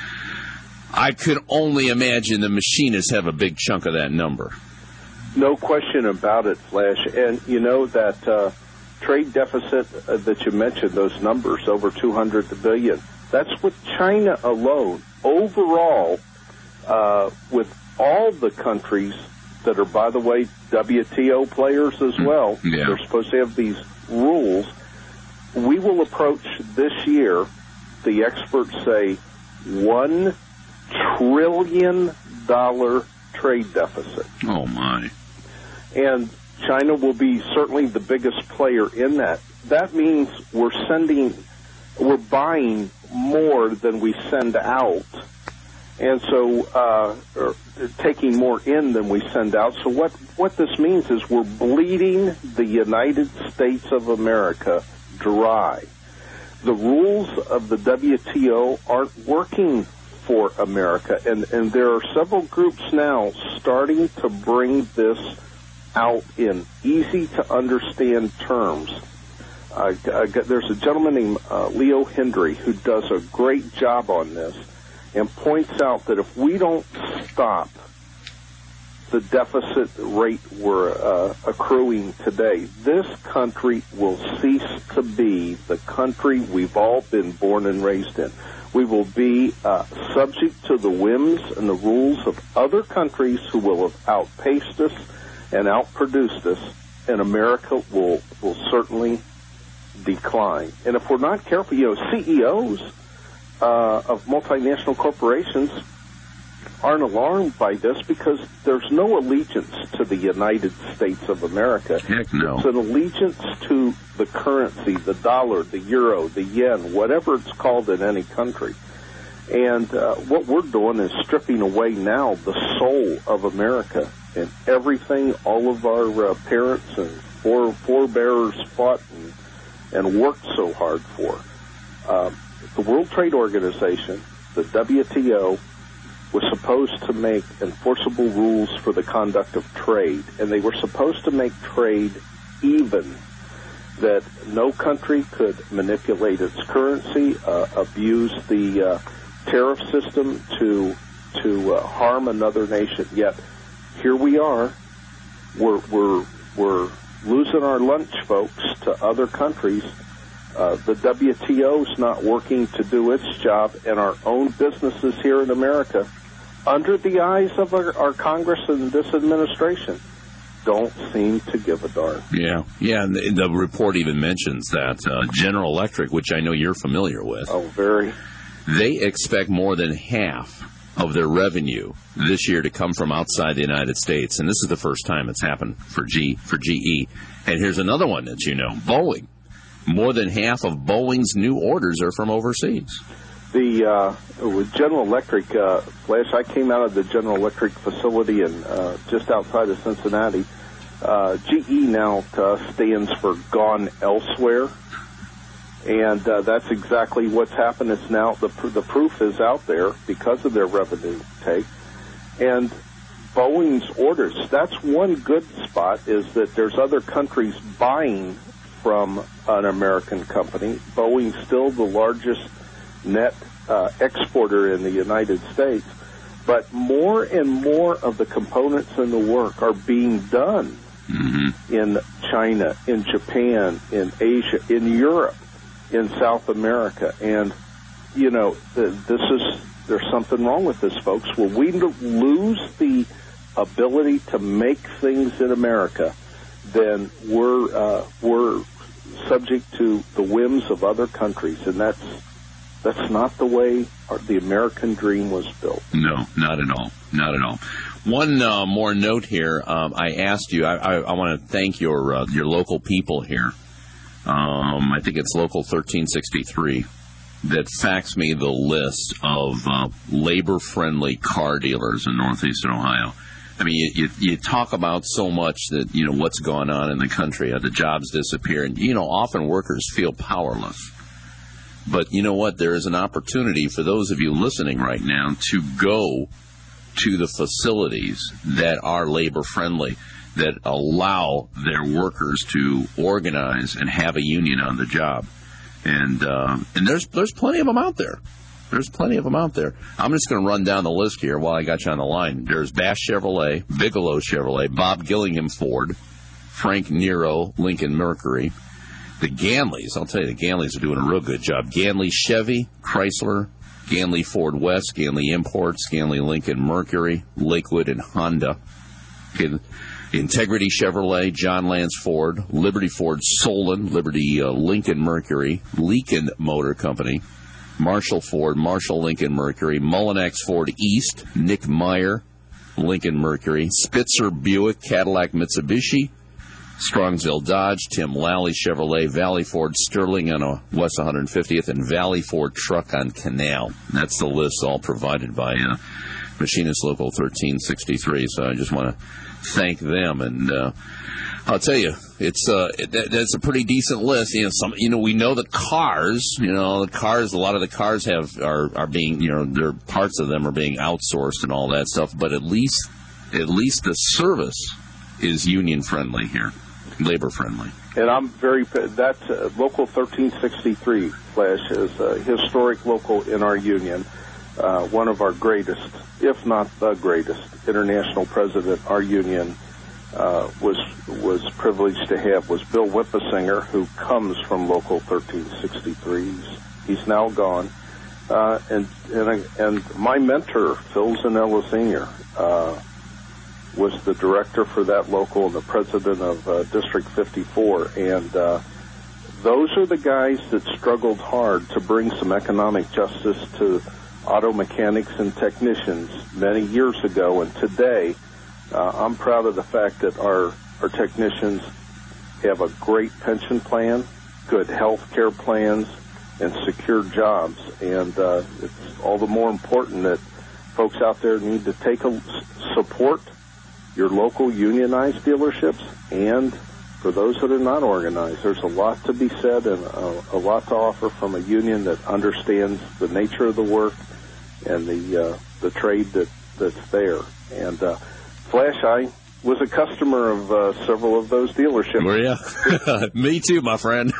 Speaker 2: I could only imagine the machinists have a big chunk of that number.
Speaker 11: No question about it, Flash. And you know that uh, trade deficit uh, that you mentioned, those numbers, over two hundred billion dollars, that's with China alone. Overall, uh, with all the countries that are, by the way, W T O players as well,
Speaker 2: yeah.
Speaker 11: They're supposed to have these rules, we will approach this year, the experts say, one trillion dollars trade deficit.
Speaker 2: Oh, my.
Speaker 11: And China will be certainly the biggest player in that. That means we're sending, we're buying more than we send out. And so, uh, or taking more in than we send out. So what, what this means is we're bleeding the United States of America dry. The rules of the W T O aren't working for America. And, and there are several groups now starting to bring this out in easy-to-understand terms. Uh, there's a gentleman named uh, Leo Hendry who does a great job on this and points out that if we don't stop the deficit rate we're uh, accruing today, this country will cease to be the country we've all been born and raised in. We will be uh, subject to the whims and the rules of other countries who will have outpaced us and outproduced us, and America will will certainly decline. And if we're not careful, you know, C E Os uh, of multinational corporations aren't alarmed by this because there's no allegiance to the United States of America.
Speaker 2: Heck no.
Speaker 11: It's an allegiance to the currency, the dollar, the euro, the yen, whatever it's called in any country. And uh, what we're doing is stripping away now the soul of America and everything all of our uh, parents and fore- forebears fought and, and worked so hard for. Uh, the World Trade Organization, the W T O, was supposed to make enforceable rules for the conduct of trade, and they were supposed to make trade even, that no country could manipulate its currency, uh, abuse the uh, tariff system to to uh, harm another nation. Yet here we are, we're we're we're losing our lunch, folks, to other countries. Uh, the W T O is not working to do its job, and our own businesses here in America, under the eyes of our, our Congress and this administration, don't seem to give a darn.
Speaker 2: Yeah, yeah, and the, the report even mentions that uh, General Electric, which I know you're familiar with.
Speaker 11: Oh, very.
Speaker 2: They expect more than half of their revenue this year to come from outside the United States, and this is the first time it's happened for G for G E. And here's another one that you know, Boeing. More than half of Boeing's new orders are from overseas.
Speaker 11: The uh, with General Electric, uh, Flash, I came out of the General Electric facility in uh, just outside of Cincinnati. Uh, G E now uh, stands for Gone Elsewhere, and uh, that's exactly what's happened. It's now the the proof is out there because of their revenue take, and Boeing's orders. That's one good spot, is that there's other countries buying from an American company. Boeing's still the largest net uh, exporter in the United States, but more and more of the components in the work are being done mm-hmm. in China, in Japan, in Asia, in Europe, in South America. And, you know, th- this is, there's something wrong with this, folks. Will we lose the ability to make things in America, then we're uh, we're subject to the whims of other countries, and that's that's not the way our, the American dream was built.
Speaker 2: No, not at all, not at all. One uh, more note here. Um, I asked you. I, I, I want to thank your uh, your local people here. Um, I think it's Local thirteen sixty-three, that faxed me the list of uh, labor-friendly car dealers in northeastern Ohio. I mean, you, you, you talk about so much that, you know, what's going on in the country, how the jobs disappear, and, you know, often workers feel powerless. But you know what? There is an opportunity for those of you listening right now to go to the facilities that are labor-friendly, that allow their workers to organize and have a union on the job. And uh, and there's there's plenty of them out there. There's plenty of them out there. I'm just going to run down the list here while I got you on the line. There's Bass Chevrolet, Bigelow Chevrolet, Bob Gillingham Ford, Frank Nero, Lincoln Mercury. The Ganleys, I'll tell you, the Ganleys are doing a real good job. Ganley Chevy, Chrysler, Ganley Ford West, Ganley Imports, Ganley Lincoln Mercury, Lakewood, and Honda. Okay. Integrity Chevrolet, John Lance Ford, Liberty Ford Solon, Liberty uh, Lincoln Mercury, Leakin Motor Company, Marshall Ford, Marshall Lincoln Mercury, Mullinax Ford East, Nick Meyer, Lincoln Mercury, Spitzer Buick, Cadillac Mitsubishi, Strongsville Dodge, Tim Lally Chevrolet, Valley Ford Sterling on a West one hundred fiftieth, and Valley Ford Truck on Canal. That's the list, all provided by uh, Machinist Local thirteen sixty-three. So I just want to thank them, and uh, I'll tell you, it's uh, it, that's a pretty decent list. You know, some, you know, we know that cars, you know, the cars, a lot of the cars have are are being, you know, their parts of them are being outsourced and all that stuff. But at least, at least the service is union friendly here, labor friendly.
Speaker 11: And I'm very that uh, Local thirteen sixty-three, Flash, is a historic local in our union. Uh, one of our greatest, if not the greatest, international president our union uh, was was privileged to have was Bill Whippasinger, who comes from Local thirteen sixty-three. He's, he's now gone. Uh, and, and and my mentor, Phil Zanella Senior, uh, was the director for that local and the president of uh, District fifty-four. And uh, those are the guys that struggled hard to bring some economic justice to auto mechanics and technicians many years ago. And today, uh, I'm proud of the fact that our, our technicians have a great pension plan, good health care plans, and secure jobs. And uh, it's all the more important that folks out there need to take a support your local unionized dealerships, and for those that are not organized, there's a lot to be said and a, a lot to offer from a union that understands the nature of the work and the uh, the trade that, that's there. And uh, Flash, I was a customer of uh, several of those dealerships.
Speaker 2: Were you? Me too, my friend.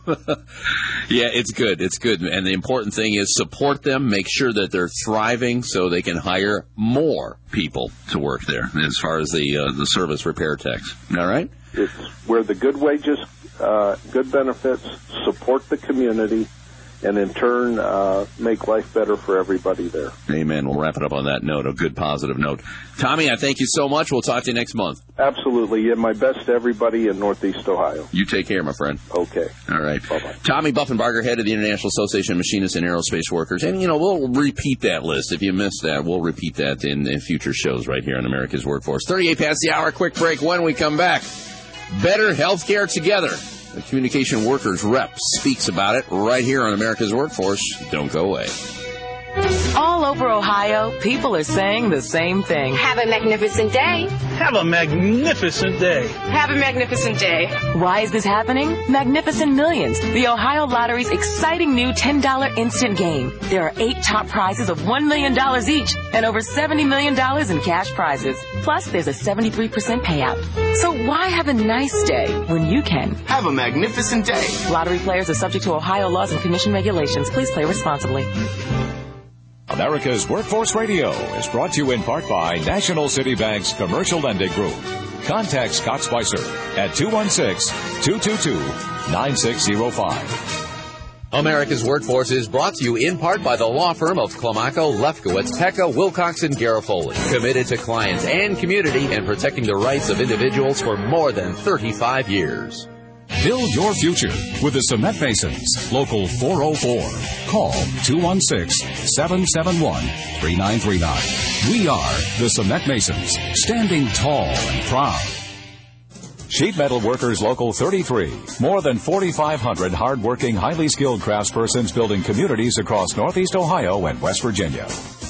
Speaker 2: Yeah, it's good. It's good. And the important thing is support them, make sure that they're thriving so they can hire more people to work there as far as the uh, the service repair techs. All right?
Speaker 11: It's where the good wages, uh, good benefits, support the community, and in turn, uh, make life better for everybody there.
Speaker 2: Amen. We'll wrap it up on that note, a good positive note. Tommy, I thank you so much. We'll talk to you next month.
Speaker 11: Absolutely. And my best to everybody in Northeast Ohio.
Speaker 2: You take care, my friend.
Speaker 11: Okay.
Speaker 2: All right.
Speaker 11: Bye-bye.
Speaker 2: Tommy Buffenbarger, head of the International Association of Machinists and Aerospace Workers. And, you know, we'll repeat that list. If you missed that, we'll repeat that in, in future shows right here on America's Workforce. thirty-eight past the hour. Quick break. When we come back, better healthcare together. The Communication Workers Rep speaks about it right here on America's Workforce. Don't go away.
Speaker 4: All over Ohio, people are saying the same thing.
Speaker 5: Have a magnificent day.
Speaker 6: Have a magnificent day.
Speaker 5: Have a magnificent day.
Speaker 4: Why is this happening? Magnificent Millions, the Ohio Lottery's exciting new ten dollar instant game. There are eight top prizes of one million dollars each and over seventy million dollars in cash prizes. Plus, there's a seventy-three percent payout. So why have a nice day when you can?
Speaker 21: Have a magnificent day.
Speaker 4: Lottery players are subject to Ohio laws and commission regulations. Please play responsibly.
Speaker 1: America's Workforce Radio is brought to you in part by National City Bank's Commercial Lending Group. Contact Scott Spicer at two one six, two two two, nine six zero five.
Speaker 2: America's Workforce is brought to you in part by the law firm of Climaco, Lefkowitz, Pecca, Wilcox, and Garofoli. Committed to clients and community and protecting the rights of individuals for more than thirty-five years.
Speaker 1: Build your future with the Cement Masons. Local four oh four. Call two one six, seven seven one, three nine three nine. We are the Cement Masons, standing tall and proud. Sheet Metal Workers Local thirty-three. More than forty-five hundred hard-working, highly skilled craftspersons building communities across Northeast Ohio and West Virginia.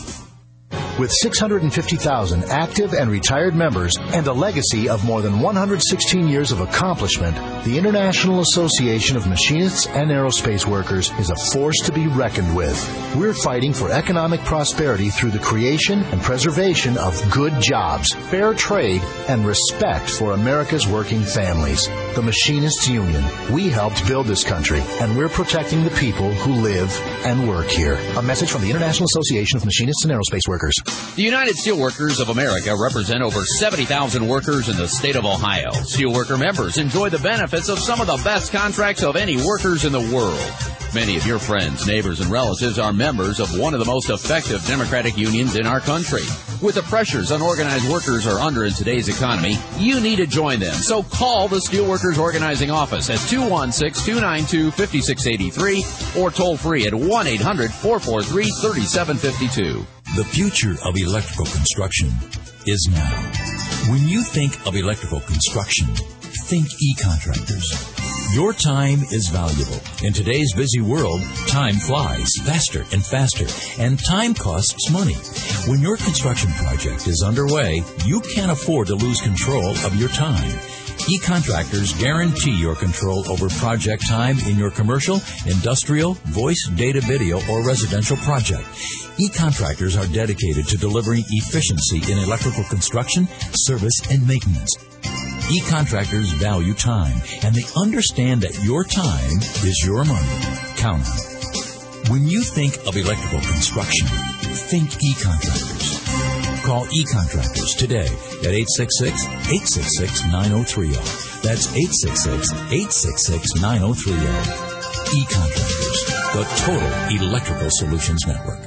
Speaker 21: With six hundred fifty thousand active and retired members and a legacy of more than one hundred sixteen years of accomplishment, the International Association of Machinists and Aerospace Workers is a force to be reckoned with. We're fighting for economic prosperity through the creation and preservation of good jobs, fair trade, and respect for America's working families. The Machinists Union. We helped build this country, and we're protecting the people who live and work here. A message from the International Association of Machinists and Aerospace Workers.
Speaker 22: The United Steelworkers of America represent over seventy thousand workers in the state of Ohio. Steelworker members enjoy the benefits of some of the best contracts of any workers in the world. Many of your friends, neighbors, and relatives are members of one of the most effective democratic unions in our country. With the pressures unorganized workers are under in today's economy, you need to join them. So call the Steelworkers Organizing Office at two one six, two nine two, five six eight three or toll free at one eight hundred, four four three, three seven five two.
Speaker 23: The future of electrical construction is now. When you think of electrical construction, think E-Contractors. Your time is valuable. In today's busy world, time flies faster and faster, and time costs money. When your construction project is underway, you can't afford to lose control of your time. E-Contractors guarantee your control over project time in your commercial, industrial, voice, data, video, or residential project. E-Contractors are dedicated to delivering efficiency in electrical construction, service, and maintenance. E-Contractors value time, and they understand that your time is your money. Count on it. When you think of electrical construction, think E-Contractors. Call E-Contractors today at eight six six, eight six six, nine zero three zero. That's eight six six, eight six six, nine zero three zero. E-Contractors, the total electrical solutions network.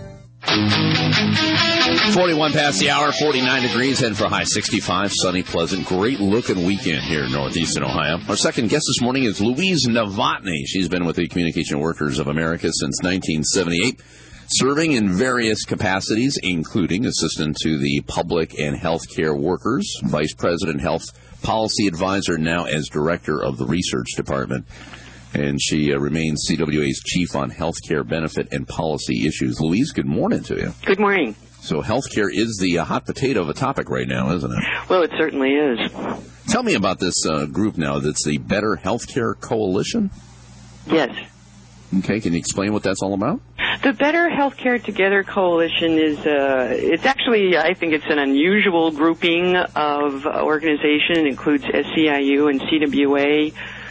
Speaker 2: forty-one past the hour, forty-nine degrees, heading for a high sixty-five, sunny, pleasant, great-looking weekend here in northeastern Ohio. Our second guest this morning is Louise Novotny. She's been with the Communication Workers of America since nineteen seventy-eight, serving in various capacities, including assistant to the public and healthcare workers, vice president, health policy advisor, now as director of the research department. And she uh, remains C W A's chief on healthcare benefit and policy issues. Louise, good morning to you.
Speaker 24: Good morning.
Speaker 2: So healthcare is the uh, hot potato of a topic right now, isn't it?
Speaker 24: Well, it certainly is.
Speaker 2: Tell me about this uh, group now that's the Better Healthcare Coalition.
Speaker 24: Yes.
Speaker 2: Okay, can you explain what that's all about?
Speaker 24: The Better Healthcare Together Coalition is, uh, it's actually, I think it's an unusual grouping of organizations. It includes S C I U and C W A.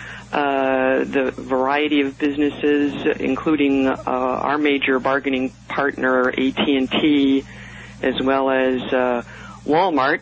Speaker 24: Uh, the variety of businesses, including uh, our major bargaining partner, A T and T, as well as uh, Walmart,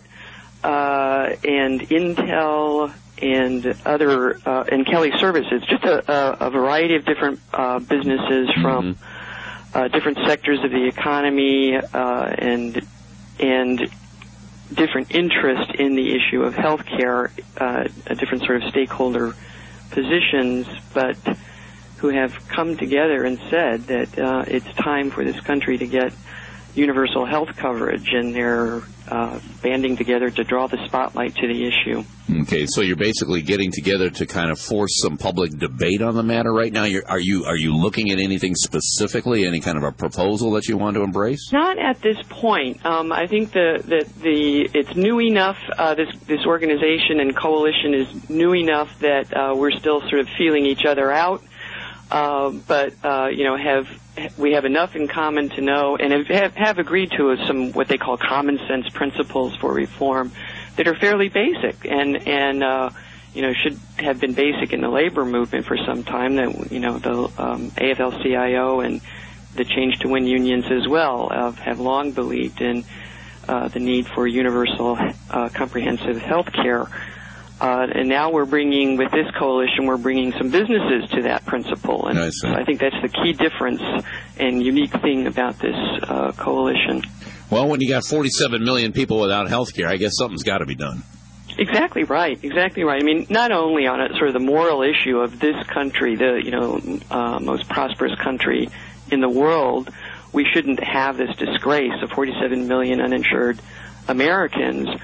Speaker 24: uh, and Intel, and other, uh, and Kelly Services. Just a, a, a variety of different uh, businesses from mm-hmm. uh, different sectors of the economy, uh, and and different interest in the issue of healthcare, uh, a different sort of stakeholder positions, but who have come together and said that uh, it's time for this country to get universal health coverage, and they're uh, banding together to draw the spotlight to the issue.
Speaker 2: Okay, so you're basically getting together to kind of force some public debate on the matter right now. You're, are you are you looking at anything specifically, any kind of a proposal that you want to embrace?
Speaker 24: Not at this point. Um, I think the, the the it's new enough. Uh, this this organization and coalition is new enough that uh, we're still sort of feeling each other out. Uh, but uh, you know, have we have enough in common to know, and have, have agreed to some what they call common sense principles for reform that are fairly basic, and and uh, you know should have been basic in the labor movement for some time. That you know the um, A F L C I O and the Change to Win unions as well uh, have long believed in uh, the need for universal, uh, comprehensive health care. Uh, and now we're bringing, with this coalition, we're bringing some businesses to that principle. And I, so I think that's the key difference and unique thing about this uh, coalition.
Speaker 2: Well, when you got forty-seven million people without health care, I guess something's got to be done.
Speaker 24: Exactly right. Exactly right. I mean, not only on a sort of the moral issue of this country, the, you know, uh, most prosperous country in the world, we shouldn't have this disgrace of forty-seven million uninsured Americans.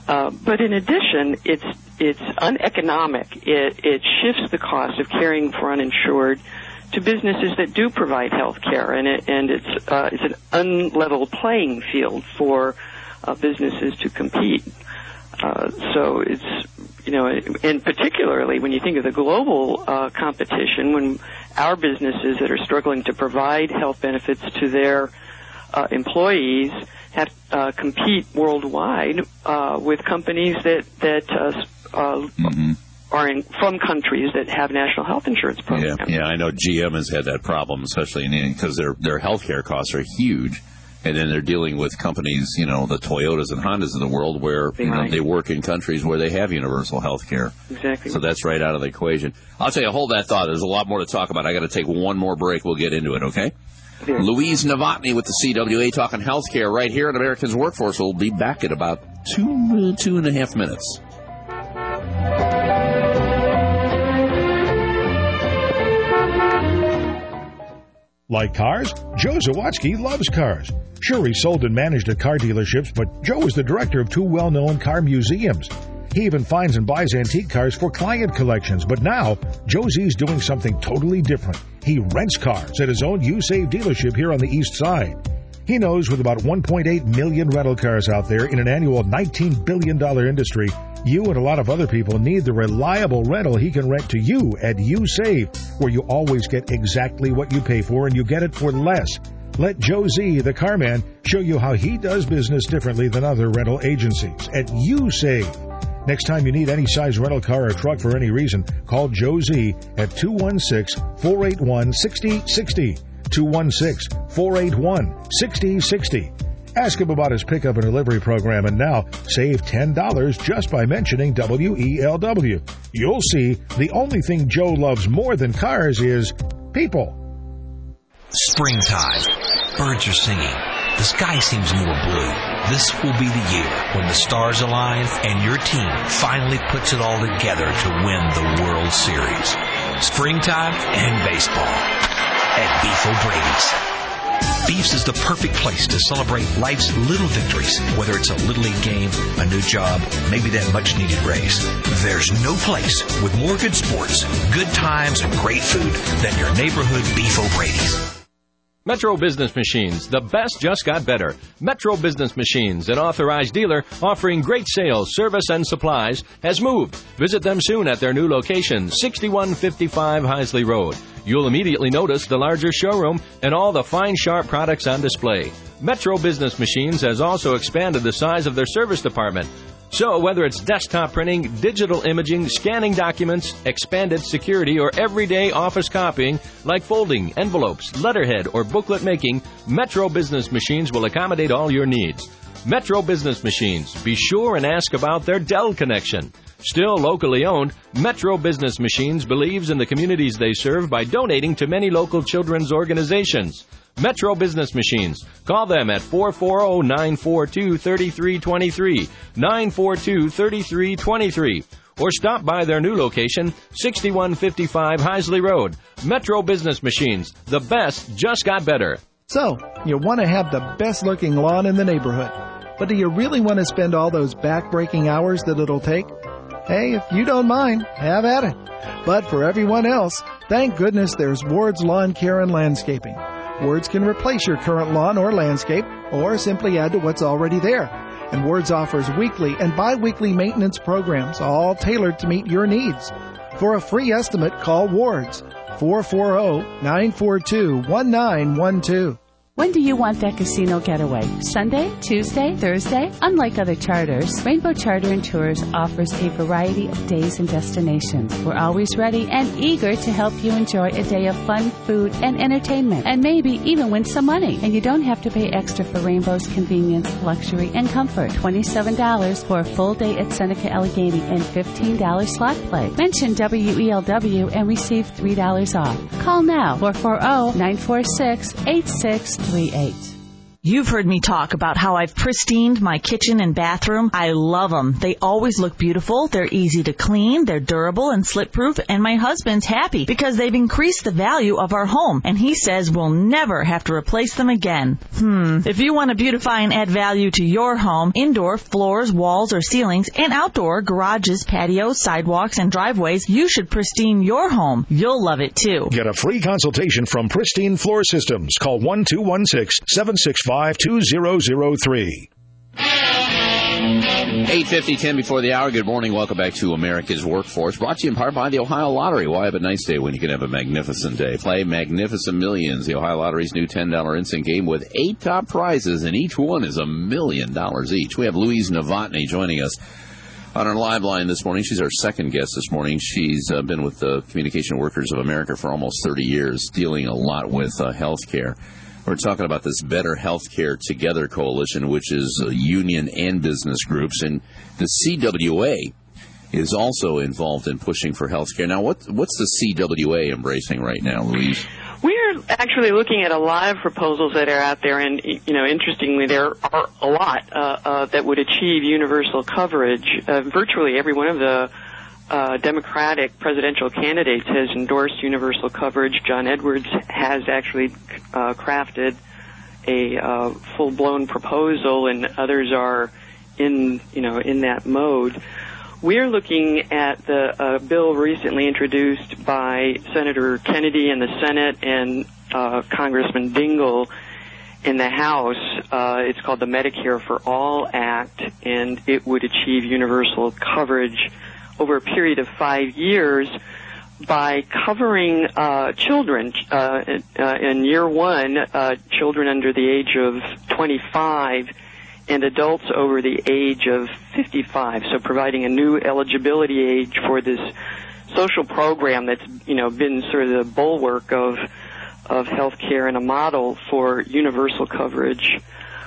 Speaker 24: Uh, but in addition, it's it's uneconomic. It, it shifts the cost of caring for uninsured to businesses that do provide health care, and, it, and it's, uh, it's an unlevel playing field for uh, businesses to compete. Uh, so it's, you know, and particularly when you think of the global uh, competition, when our businesses that are struggling to provide health benefits to their uh, employees have uh, compete worldwide uh, with companies that that uh, uh, mm-hmm. are in, from countries that have national health insurance programs.
Speaker 2: Yeah, yeah, I know G M has had that problem, especially in because their their healthcare costs are huge, and then they're dealing with companies, you know, the Toyotas and Hondas of the world, where you know, they work in countries where they have universal health care.
Speaker 24: Exactly.
Speaker 2: So that's right out of the equation. I'll tell you, hold that thought. There's a lot more to talk about. I got to take one more break. We'll get into it. Okay.
Speaker 24: Yeah.
Speaker 2: Louise Novotny with the C W A talking healthcare right here at Americans Workforce. We'll be back in about two, two and a half minutes.
Speaker 3: Like cars? Joe Zawadzki loves cars. Sure, he sold and managed at car dealerships, but Joe is the director of two well-known car museums. He even finds and buys antique cars for client collections. But now, Joe Z's doing something totally different. He rents cars at his own U-Save dealership here on the east side. He knows with about one point eight million rental cars out there in an annual nineteen billion dollars industry, you and a lot of other people need the reliable rental he can rent to you at U-Save, where you always get exactly what you pay for and you get it for less. Let Joe Z, the car man, show you how he does business differently than other rental agencies at U-Save. Next time you need any size rental car or truck for any reason, call Joe Z at two one six, four eight one, six zero six zero, two one six, four eight one, six zero six zero. Ask him about his pickup and delivery program, and now save ten dollars just by mentioning W E L W. You'll see the only thing Joe loves more than cars is people.
Speaker 7: Springtime. Birds are singing. The sky seems more blue. This will be the year when the stars align and your team finally puts it all together to win the World Series. Springtime and baseball at Beef O'Brady's. Beef's is the perfect place to celebrate life's little victories, whether it's a Little League game, a new job, maybe that much-needed raise. There's no place with more good sports, good times, and great food than your neighborhood Beef O'Brady's.
Speaker 12: Metro Business Machines, the best just got better. Metro Business Machines, an authorized dealer offering great sales, service, and supplies, has moved. Visit them soon at their new location, sixty-one fifty-five Heisley Road. You'll immediately notice the larger showroom and all the fine, sharp products on display. Metro Business Machines has also expanded the size of their service department. So whether it's desktop printing, digital imaging, scanning documents, expanded security, or everyday office copying like folding, envelopes, letterhead, or booklet making, Metro Business Machines will accommodate all your needs. Metro Business Machines. Be sure and ask about their Dell connection. Still locally owned, Metro Business Machines believes in the communities they serve by donating to many local children's organizations. Metro Business Machines. Call them at four four zero, nine four two, three three two three, nine four two, three three two three, or stop by their new location, sixty-one fifty-five Heisley Road. Metro Business Machines. The best just got better.
Speaker 18: So, you want to have the best-looking lawn in the neighborhood. But do you really want to spend all those back-breaking hours that it'll take? Hey, if you don't mind, have at it. But for everyone else, thank goodness there's Ward's Lawn Care and Landscaping. Wards can replace your current lawn or landscape, or simply add to what's already there. And Wards offers weekly and bi-weekly maintenance programs, all tailored to meet your needs. For a free estimate, call Wards, four four zero, nine four two, one nine one two.
Speaker 9: When do you want that casino getaway? Sunday, Tuesday, Thursday? Unlike other charters, Rainbow Charter and Tours offers a variety of days and destinations. We're always ready and eager to help you enjoy a day of fun, food, and entertainment, and maybe even win some money. And you don't have to pay extra for Rainbow's convenience, luxury, and comfort. twenty-seven dollars for a full day at Seneca Allegheny and fifteen dollars slot play. Mention W E L W and receive three dollars off. Call now, four four zero, nine four six, eight six three eight.
Speaker 8: You've heard me talk about how I've pristined my kitchen and bathroom. I love them. They always look beautiful. They're easy to clean. They're durable and slip-proof. And my husband's happy because they've increased the value of our home. And he says we'll never have to replace them again. Hmm. If you want to beautify and add value to your home, indoor floors, walls, or ceilings, and outdoor garages, patios, sidewalks, and driveways, you should pristine your home. You'll love it, too.
Speaker 3: Get a free consultation from Pristine Floor Systems. Call one two one six, seven six five, two zero zero three.
Speaker 2: eight fifty, ten before the hour. Good morning. Welcome back to America's Workforce. Brought to you in part by the Ohio Lottery. Why have a nice day when you can have a magnificent day? Play Magnificent Millions, the Ohio Lottery's new ten dollar instant game with eight top prizes, and each one is a million dollars each. We have Louise Novotny joining us on our live line this morning. She's our second guest this morning. She's uh, been with the Communication Workers of America for almost thirty years, dealing a lot with uh, health care. We're talking about this Better Healthcare Together coalition, which is uh, union and business groups, and the C W A is also involved in pushing for health care. Now, what, what's the C W A embracing right now, Louise?
Speaker 24: We're actually looking at a lot of proposals that are out there, and, you know, interestingly, there are a lot uh, uh, that would achieve universal coverage. Uh, virtually every one of the uh, Democratic presidential candidates has endorsed universal coverage. John Edwards has actually uh, crafted a uh, full-blown proposal, and others are in, you know, in that mode. We're looking at the uh, bill recently introduced by Senator Kennedy in the Senate and uh, Congressman Dingell in the House. Uh, it's called the Medicare for All Act, and it would achieve universal coverage over a period of five years by covering uh, children. Uh, uh, in year one, uh, children under the age of twenty-five and adults over the age of fifty-five, so providing a new eligibility age for this social program that's, you know, been sort of the bulwark of of healthcare and a model for universal coverage,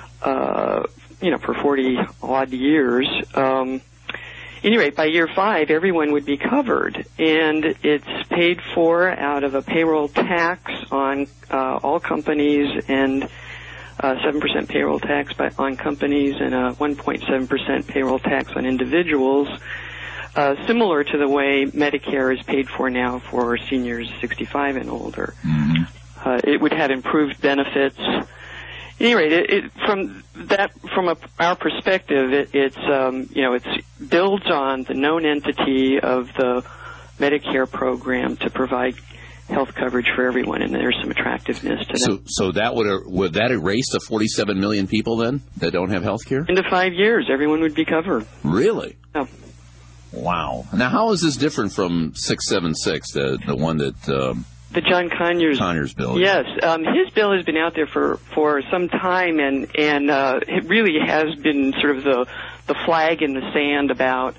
Speaker 24: uh, you know, for forty odd years. Um, At any rate, by year five, everyone would be covered, and it's paid for out of a payroll tax on uh, all companies and uh, seven percent payroll tax by, on companies and a one point seven percent payroll tax on individuals, uh, similar to the way Medicare is paid for now for seniors sixty-five and older. Mm-hmm. Uh, it would have improved benefits. At any rate, it, it, from that, from a, our perspective, it, it's um, you know, it's builds on the known entity of the Medicare program to provide health coverage for everyone, and there's some attractiveness to that.
Speaker 2: So, so that would er, would that erase the forty-seven million people then that don't have health care?
Speaker 24: Into five years, everyone would be covered.
Speaker 2: Really?
Speaker 24: Oh.
Speaker 2: Wow. Now, how is this different from six seven six, the the one that? Um,
Speaker 24: The John Conyers,
Speaker 2: Conyers bill.
Speaker 24: Yes, um, his bill has been out there for, for some time, and and uh, it really has been sort of the the flag in the sand about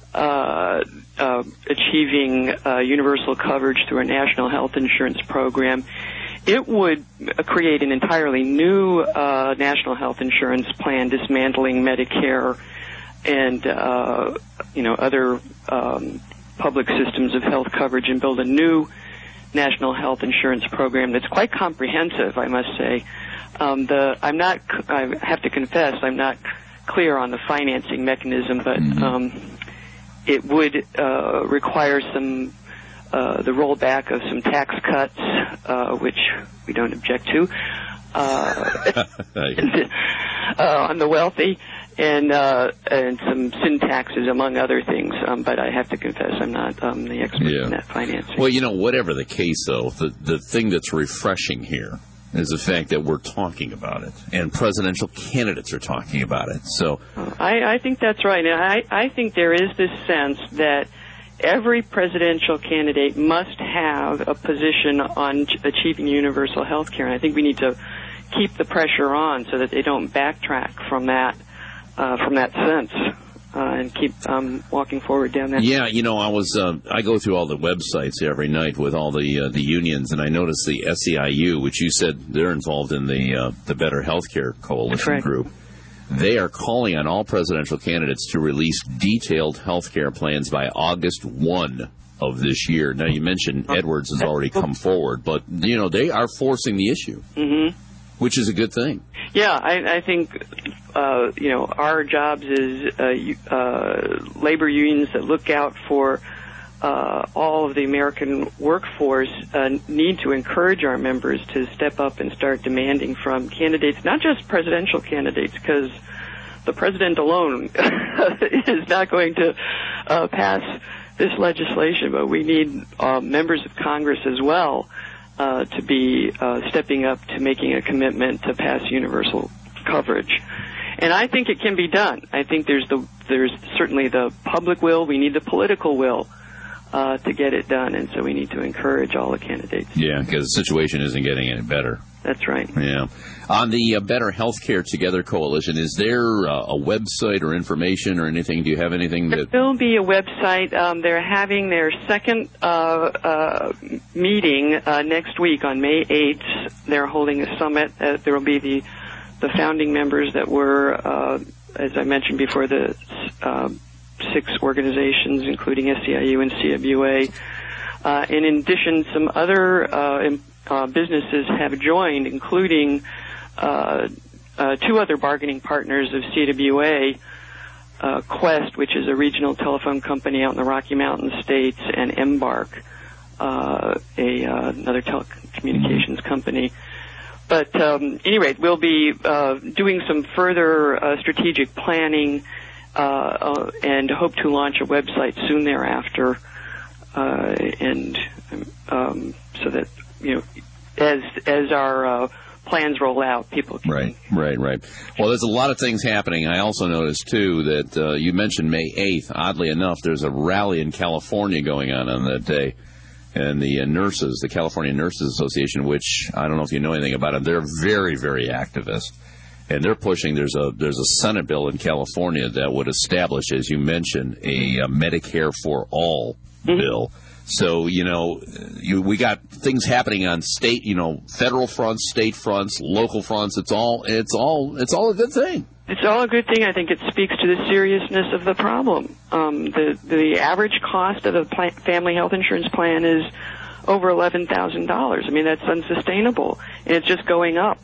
Speaker 24: uh, uh, achieving uh, universal coverage through a national health insurance program. It would create an entirely new uh, national health insurance plan, dismantling Medicare and uh, you know other um, public systems of health coverage, and build a new national health insurance program that's quite comprehensive, I must say. Um, the I'm not. I have to confess, I'm not clear on the financing mechanism, but um, it would uh, require some uh, the rollback of some tax cuts, uh, which we don't object to, uh, uh, on the wealthy, and uh, and some sin taxes, among other things. Um, but I have to confess, I'm not um, the expert
Speaker 2: yeah.
Speaker 24: in that financing.
Speaker 2: Well, you know, whatever the case, though, the the thing that's refreshing here is the fact that we're talking about it, and presidential candidates are talking about it. So,
Speaker 24: I, I think that's right. And I, I think there is this sense that every presidential candidate must have a position on achieving universal health care, and I think we need to keep the pressure on so that they don't backtrack from that. Uh, from that sense, uh, and keep um, walking forward down that.
Speaker 2: Yeah, you know, I was uh, I go through all the websites every night with all the uh, the unions, and I noticed the S E I U, which you said they're involved in the uh, the Better Healthcare Coalition
Speaker 24: right.
Speaker 2: group. They are calling on all presidential candidates to release detailed health care plans by August first of this year. Now, you mentioned Edwards has already come forward, but you know they are forcing the issue.
Speaker 24: Mm-hmm.
Speaker 2: which is a good thing.
Speaker 24: Yeah, I, I think, uh, you know, our jobs as uh, uh, labor unions that look out for uh, all of the American workforce uh, need to encourage our members to step up and start demanding from candidates, not just presidential candidates, because the president alone is not going to uh, pass this legislation, but we need uh, members of Congress as well uh, to be uh, stepping up to making a commitment to pass universal coverage. And I think it can be done. I think there's the there's certainly the public will. We need the political will uh, to get it done, and so we need to encourage all the candidates.
Speaker 2: Yeah, because the situation isn't getting any better.
Speaker 24: That's right.
Speaker 2: Yeah. On the uh, Better Healthcare Together Coalition, is there uh, a website or information or anything? Do you have anything that...
Speaker 24: There will be a website. Um, they're having their second uh, uh, meeting uh, next week on May eighth. They're holding a summit. Uh, there will be the, the founding members that were, uh, as I mentioned before, the uh, six organizations, including S E I U and C W A. Uh, and in addition, some other uh, uh, businesses have joined, including uh, uh, two other bargaining partners of C W A, uh, Quest, which is a regional telephone company out in the Rocky Mountain states, and Embark, uh, a uh, another telecommunications company. But um, anyway, we'll be uh, doing some further uh, strategic planning uh, uh, and hope to launch a website soon thereafter. Uh, and um, so that, you know, as as our uh, plans roll out, people can...
Speaker 2: Right, right, right. Well, there's a lot of things happening. I also noticed, too, that uh, you mentioned May eighth. Oddly enough, there's a rally in California going on on that day. And the uh, nurses, the California Nurses Association, which I don't know if you know anything about it, they're very, very activist. And they're pushing, there's a there's a Senate bill in California that would establish, as you mentioned, a, a Medicare for All mm-hmm. bill. So, you know, you, we got things happening on state, you know, federal fronts, state fronts, local fronts. It's all, it's all, it's all a good thing.
Speaker 24: It's all a good thing. I think it speaks to the seriousness of the problem. Um, the the average cost of a plan, family health insurance plan is over eleven thousand dollars. I mean, that's unsustainable, and it's just going up.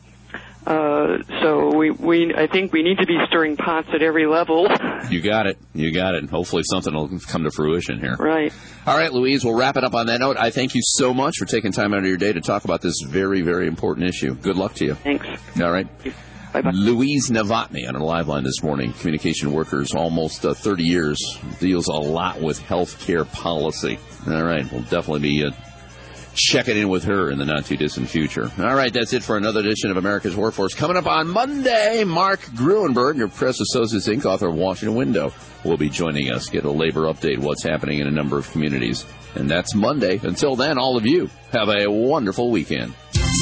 Speaker 24: Uh, so we, we, I think we need to be stirring pots at every level.
Speaker 2: You got it. You got it. Hopefully something will come to fruition here.
Speaker 24: Right.
Speaker 2: All right, Louise, we'll wrap it up on that note. I thank you so much for taking time out of your day to talk about this very, very important issue. Good luck to you.
Speaker 24: Thanks.
Speaker 2: All right.
Speaker 24: Bye-bye.
Speaker 2: Louise Novotny on a live line this morning. Communication workers, almost uh, thirty years, deals a lot with health care policy. All right. We'll definitely be... Uh, checking in with her in the not-too-distant future. All right, that's it for another edition of America's Workforce. Coming up on Monday, Mark Gruenberg, your Press Associates Incorporated, author of Washington Window, will be joining us, get a labor update, what's happening in a number of communities. And that's Monday. Until then, all of you, have a wonderful weekend.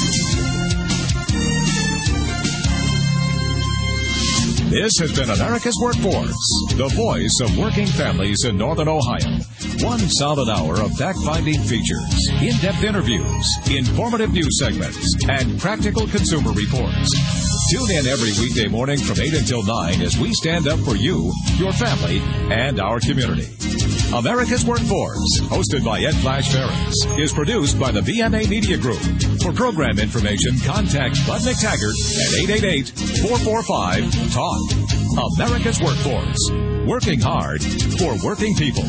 Speaker 1: This has been America's Workforce, the voice of working families in Northern Ohio. One solid hour of fact-finding features, in-depth interviews, informative news segments, and practical consumer reports. Tune in every weekday morning from eight until nine as we stand up for you, your family, and our community. America's Workforce, hosted by Ed Flash Ferris, is produced by the V M A Media Group. For program information, contact Bud McTaggart at eight eight eight, four four five, talk. America's Workforce, working hard for working people.